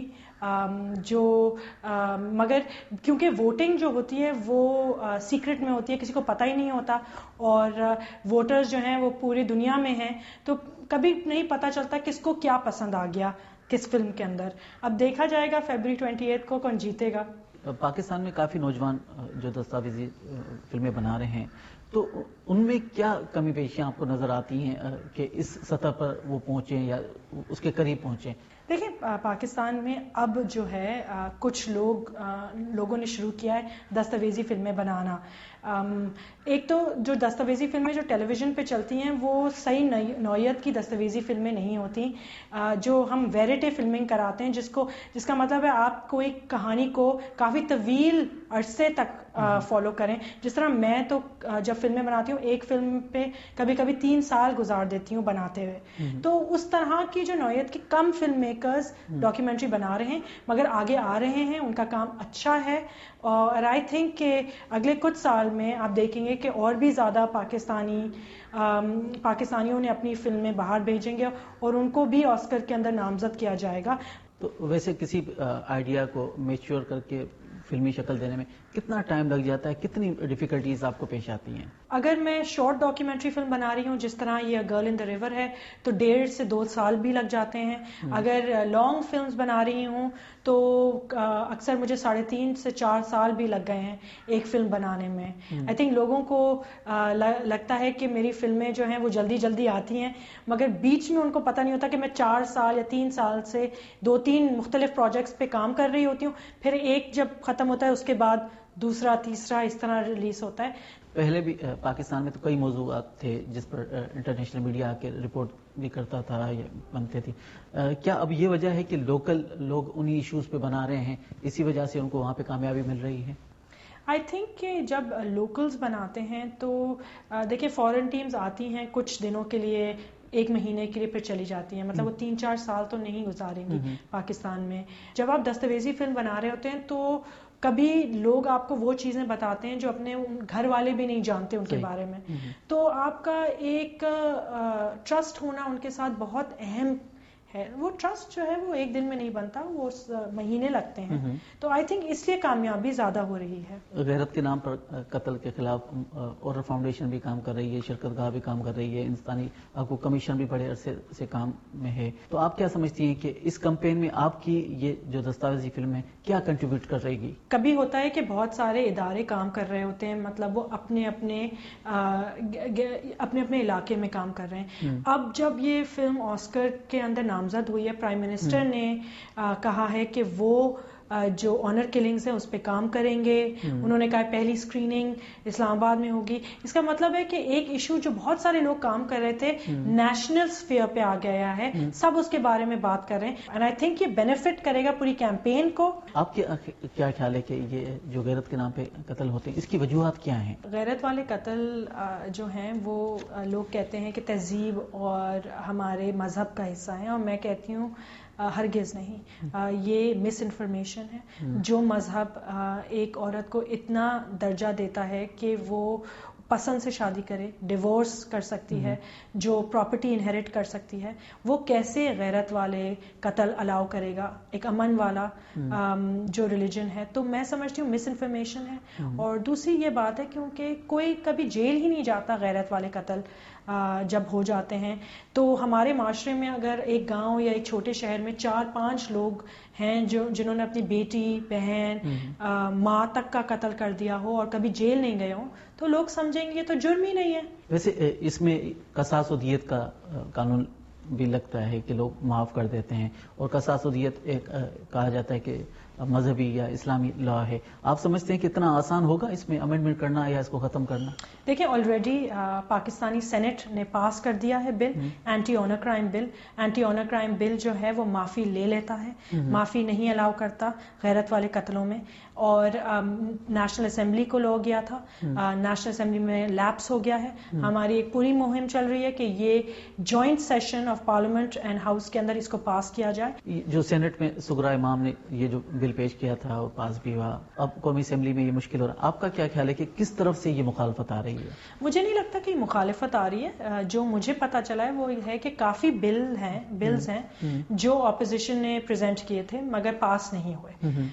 مگر کیونکہ ووٹنگ جو ہوتی ہے وہ سیکرٹ میں ہوتی ہے، کسی کو پتہ ہی نہیں ہوتا، اور ووٹرز جو ہیں وہ پوری دنیا میں ہیں، تو کبھی نہیں پتہ چلتا کس کو کیا پسند آ گیا کس فلم کے اندر۔ اب دیکھا جائے گا فیبری 28 کو کون جیتے گا۔ پاکستان میں کافی نوجوان جو دستاویزی فلمیں بنا رہے ہیں، تو ان میں کیا کمی بیشیاں آپ کو نظر آتی ہیں کہ اس سطح پر وہ پہنچیں یا اس کے قریب پہنچیں؟ دیکھیں، پاکستان میں اب جو ہے کچھ لوگوں نے شروع کیا ہے دستاویزی فلمیں بنانا۔ ایک تو جو دستاویزی فلمیں جو ٹیلی ویژن پہ چلتی ہیں وہ صحیح نوعیت کی دستاویزی فلمیں نہیں ہوتی، جو ہم ویریٹی فلمنگ کراتے ہیں، جس کا مطلب ہے آپ کو ایک کہانی کو کافی طویل عرصے تک فالو کریں. جس طرح میں تو جب فلمیں بناتی ہوں ایک فلم پہ کبھی کبھی 3 سال گزار دیتی ہوں بناتے ہوئے, تو اس طرح کی جو نوعیت کی کم فلم میکرز ڈاکیومنٹری بنا رہے ہیں مگر آگے آ رہے ہیں, ان کا کام اچھا ہے. اور آئی تھنک کہ اگلے کچھ سال میں آپ دیکھیں گے کہ اور بھی زیادہ پاکستانیوں نے اپنی فلمیں باہر بھیجیں گے اور ان کو بھی آسکر کے اندر نامزد کیا جائے گا. تو ویسے کسی آئیڈیا کو میچور کر کے فلمی شکل دینے میں کتنا ٹائم لگ جاتا ہے, کتنی ڈیفیکلٹیز آپ کو پیش آتی ہیں؟ اگر میں شارٹ ڈاکیومنٹری فلم بنا رہی ہوں جس طرح یہ گرل ان دا ریور ہے تو 1.5 سے 2 سال بھی لگ جاتے ہیں. اگر لانگ فلمز بنا رہی ہوں تو اکثر مجھے 3.5 سے 4 سال بھی لگ گئے ہیں ایک فلم بنانے میں. آئی تھنک لوگوں کو لگتا ہے کہ میری فلمیں جو ہیں وہ جلدی جلدی آتی ہیں, مگر بیچ میں ان کو پتہ نہیں ہوتا کہ میں 4 سال یا 3 سال سے 2-3 مختلف پروجیکٹس پہ کام کر رہی ہوتی ہوں. پھر ایک جب ختم ہوتا ہے اس کے بعد دوسرا تیسرا اس طرح ریلیز ہوتا ہے. پہلے بھی پاکستان میں تو کئی موضوعات تھے جس پر انٹرنیشنل میڈیا آ کے رپورٹ بھی کرتا تھا یا بنتے تھے. کیا اب یہ وجہ ہے کہ لوکل لوگ انہی ایشوز پہ بنا رہے ہیں, اسی وجہ سے ان کو وہاں پہ کامیابی مل رہی ہے؟ آئی تھنک کہ جب لوکلز بناتے ہیں تو دیکھیں فورن ٹیمز آتی ہیں کچھ دنوں کے لیے, 1 مہینے کے لیے پھر چلی جاتی ہیں, مطلب وہ 3-4 سال تو نہیں گزاریں گی پاکستان میں. جب آپ دستاویزی فلم بنا رہے ہوتے ہیں تو کبھی لوگ آپ کو وہ چیزیں بتاتے ہیں جو اپنے گھر والے بھی نہیں جانتے ان کے بارے میں, تو آپ کا ایک ٹرسٹ ہونا ان کے ساتھ بہت اہم ہے. وہ ٹرسٹ جو ہے وہ ایک دن میں نہیں بنتا, وہ مہینے لگتے ہیں. تو آئی تھنک اس لیے کامیابی زیادہ ہو رہی ہے. غیرت کے نام پر قتل کے خلاف اور فاؤنڈیشن بھی کام کر رہی ہے, شرکت گاہ بھی کام کر رہی ہے, ہندوستانی حقوق کمیشن بھی بڑے عرصے سے کام میں ہے. تو آپ کیا سمجھتی ہیں کہ اس کمپین میں آپ کی یہ جو دستاویزی فلم ہے کیا کنٹریبیوٹ کر رہے گی؟ کبھی ہوتا ہے کہ بہت سارے ادارے کام کر رہے ہوتے ہیں, مطلب وہ اپنے اپنے علاقے میں کام کر رہے ہیں. اب جب یہ فلم آسکر کے اندر نامزد ہوئی ہے, پرائم منسٹر نے کہا ہے کہ وہ جو آنر کلنگز ہیں اس پہ کام کریں گے. انہوں نے کہا پہلی اسکریننگ اسلام آباد میں ہوگی. اس کا مطلب ہے کہ ایک ایشو جو بہت سارے لوگ کام کر رہے تھے نیشنل اسفیئر پہ آ گیا ہے, سب اس کے بارے میں بات کر رہے ہیں. اینڈ آئی تھنک یہ بینیفٹ کرے گا پوری کیمپین کو. آپ کیا خیال ہے کہ یہ جو غیرت کے نام پہ قتل ہوتے ہیں اس کی وجوہات کیا ہیں؟ غیرت والے قتل جو ہیں وہ لوگ کہتے ہیں کہ تہذیب اور ہمارے مذہب کا حصہ ہیں, اور میں کہتی ہوں ہرگز نہیں. یہ مس انفارمیشن ہے. جو مذہب ایک عورت کو اتنا درجہ دیتا ہے کہ وہ پسند سے شادی کرے, ڈیورس کر سکتی ہے, جو پراپرٹی انہیریٹ کر سکتی ہے, وہ کیسے غیرت والے قتل الاؤ کرے گا ایک امن والا جو ریلیجن ہے؟ تو میں سمجھتی ہوں مس انفارمیشن ہے. اور دوسری یہ بات ہے کیونکہ کوئی کبھی جیل ہی نہیں جاتا غیرت والے قتل جب ہو جاتے ہیں. تو ہمارے معاشرے میں اگر ایک گاؤں یا ایک چھوٹے شہر میں 4-5 لوگ ہیں جنہوں نے اپنی بیٹی, بہن, ماں تک کا قتل کر دیا ہو اور کبھی جیل نہیں گئے ہوں, تو لوگ سمجھیں گے یہ تو جرم ہی نہیں ہے. ویسے اس میں قصاص و دیت کا قانون بھی لگتا ہے کہ لوگ معاف کر دیتے ہیں, اور قصاص و دیت ایک کہا جاتا ہے کہ مذہبی یا اسلامی لا ہے. آپ سمجھتے ہیں کہ اتنا آسان ہوگا اس میں امینڈمنٹ کرنا یا اس کو ختم کرنا؟ دیکھیں آلریڈی پاکستانی سینٹ نے پاس کر دیا ہے bill, anti honour crime bill. Anti honour crime bill جو ہے وہ معافی لے لیتا ہے, معافی نہیں الاؤ کرتا غیرت والے قتلوں میں. اور نیشنل اسمبلی کو لو گیا تھا, نیشنل اسمبلی میں لیپس ہو گیا ہے. ہماری ایک پوری مہم چل رہی ہے کہ یہ joint session of parliament and house کے اندر اس کو پاس کیا جائے. جو سینٹ میں سغرا امام نے یہ جو بل پیش کیا تھا اور پاس بھی ہوا, اب قومی اسمبلی میں یہ مشکل ہو رہا ہے. آپ کا کیا خیال ہے کہ کس طرف سے یہ مخالفت آ رہی ہے؟ مجھے نہیں لگتا کہ مخالفت آ رہی ہے. جو مجھے پتا چلا ہے وہ ہے کہ کافی بلز ہیں جو اپوزیشن نے پریزنٹ کیے تھے مگر پاس نہیں ہوئے.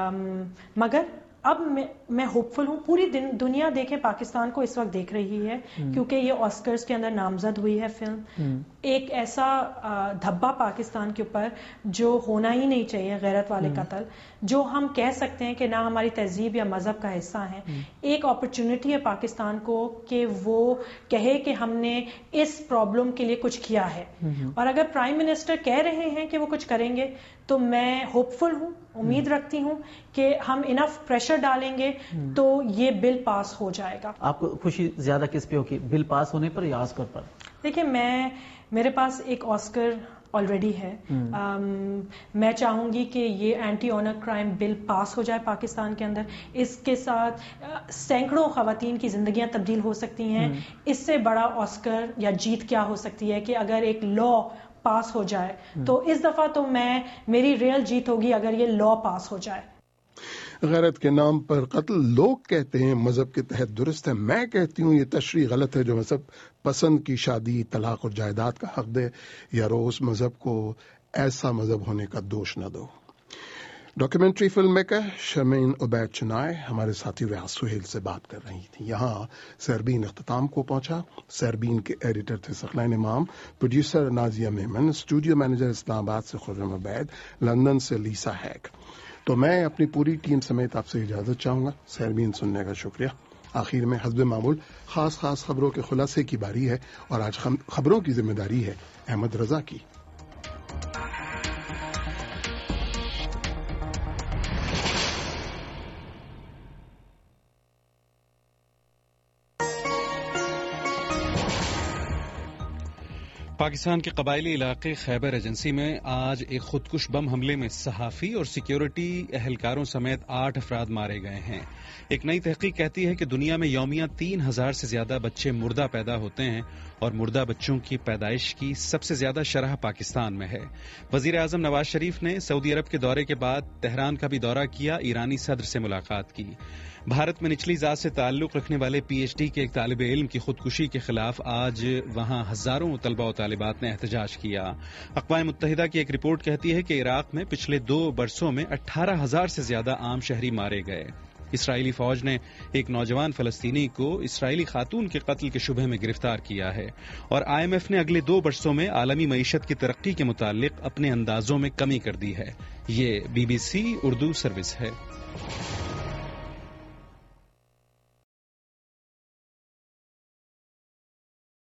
مگر اب میں ہوپ فل ہوں. پوری دنیا دیکھیں پاکستان کو اس وقت دیکھ رہی ہے کیونکہ یہ آسکرز کے اندر نامزد ہوئی ہے فلم. ایک ایسا دھبا پاکستان کے اوپر جو ہونا ہی نہیں چاہیے, غیرت والے قتل, جو ہم کہہ سکتے ہیں کہ نہ ہماری تہذیب یا مذہب کا حصہ ہیں. ایک اپرچونٹی ہے پاکستان کو کہ وہ کہے کہ ہم نے اس پرابلم کے لیے کچھ کیا ہے. اور اگر پرائم منسٹر کہہ رہے ہیں کہ وہ کچھ کریں گے تو میں ہوپ فل ہوں, امید رکھتی ہوں کہ ہم انف پریشر ڈالیں گے تو یہ بل پاس ہو جائے گا. آپ کو خوشی زیادہ کس پہ ہوگی, بل پاس ہونے پر یا آسکر پر؟ دیکھیں میرے پاس ایک آسکر آلریڈی ہے. میں چاہوں گی کہ یہ anti honour crime bill pass ہو جائے پاکستان کے اندر. اس کے ساتھ سینکڑوں خواتین کی زندگیاں تبدیل ہو سکتی ہیں. اس سے بڑا آسکر یا جیت کیا ہو سکتی ہے کہ اگر ایک لا پاس ہو جائے. تو اس دفعہ تو میری ریئل جیت ہوگی اگر یہ لا پاس ہو جائے. غیرت کے نام پر قتل لوگ کہتے ہیں مذہب کے تحت درست ہے. میں کہتی ہوں یہ تشریح غلط ہے. جو مذہب پسند کی شادی، طلاق اور جائیداد کا حق دے یا روز مذہب کو ایسا مذہب ہونے کا دوش نہ دو. Documentary film maker Sharmeen Obaid Chinoy ہمارے ساتھی ریاض سہیل سے بات کر رہی تھی. یہاں سیربین اختتام کو پہنچا. سیربین کے ایڈیٹر تھے Saqlain Imam, producer Nazia Memon, studio manager Islamabad سے خرم عبید، لندن سے لیسا ہیک. تو میں اپنی پوری ٹیم سمیت آپ سے اجازت چاہوں گا. سیربین سننے کا شکریہ. آخر میں حسب معمول خاص خبروں کے خلاصے کی باری ہے اور آج خبروں کی ذمہ داری ہے احمد رضا کی. پاکستان کے قبائلی علاقے خیبر ایجنسی میں آج ایک خودکش بم حملے میں صحافی اور سیکیورٹی اہلکاروں سمیت 8 افراد مارے گئے ہیں. ایک نئی تحقیق کہتی ہے کہ دنیا میں یومیہ 3000 سے زیادہ بچے مردہ پیدا ہوتے ہیں اور مردہ بچوں کی پیدائش کی سب سے زیادہ شرح پاکستان میں ہے. وزیر اعظم نواز شریف نے سعودی عرب کے دورے کے بعد تہران کا بھی دورہ کیا، ایرانی صدر سے ملاقات کی. بھارت میں نچلی ذات سے تعلق رکھنے والے پی ایچ ڈی کے ایک طالب علم کی خودکشی کے خلاف آج وہاں ہزاروں طلبہ و طالبات نے احتجاج کیا. اقوام متحدہ کی ایک رپورٹ کہتی ہے کہ عراق میں پچھلے 2 برسوں میں 18,000 سے زیادہ عام شہری مارے گئے. اسرائیلی فوج نے ایک نوجوان فلسطینی کو اسرائیلی خاتون کے قتل کے شبہ میں گرفتار کیا ہے اور آئی ایم ایف نے اگلے 2 برسوں میں عالمی معیشت کی ترقی کے متعلق اپنے اندازوں میں کمی کر دی ہے. یہ BBC اردو سروس ہے.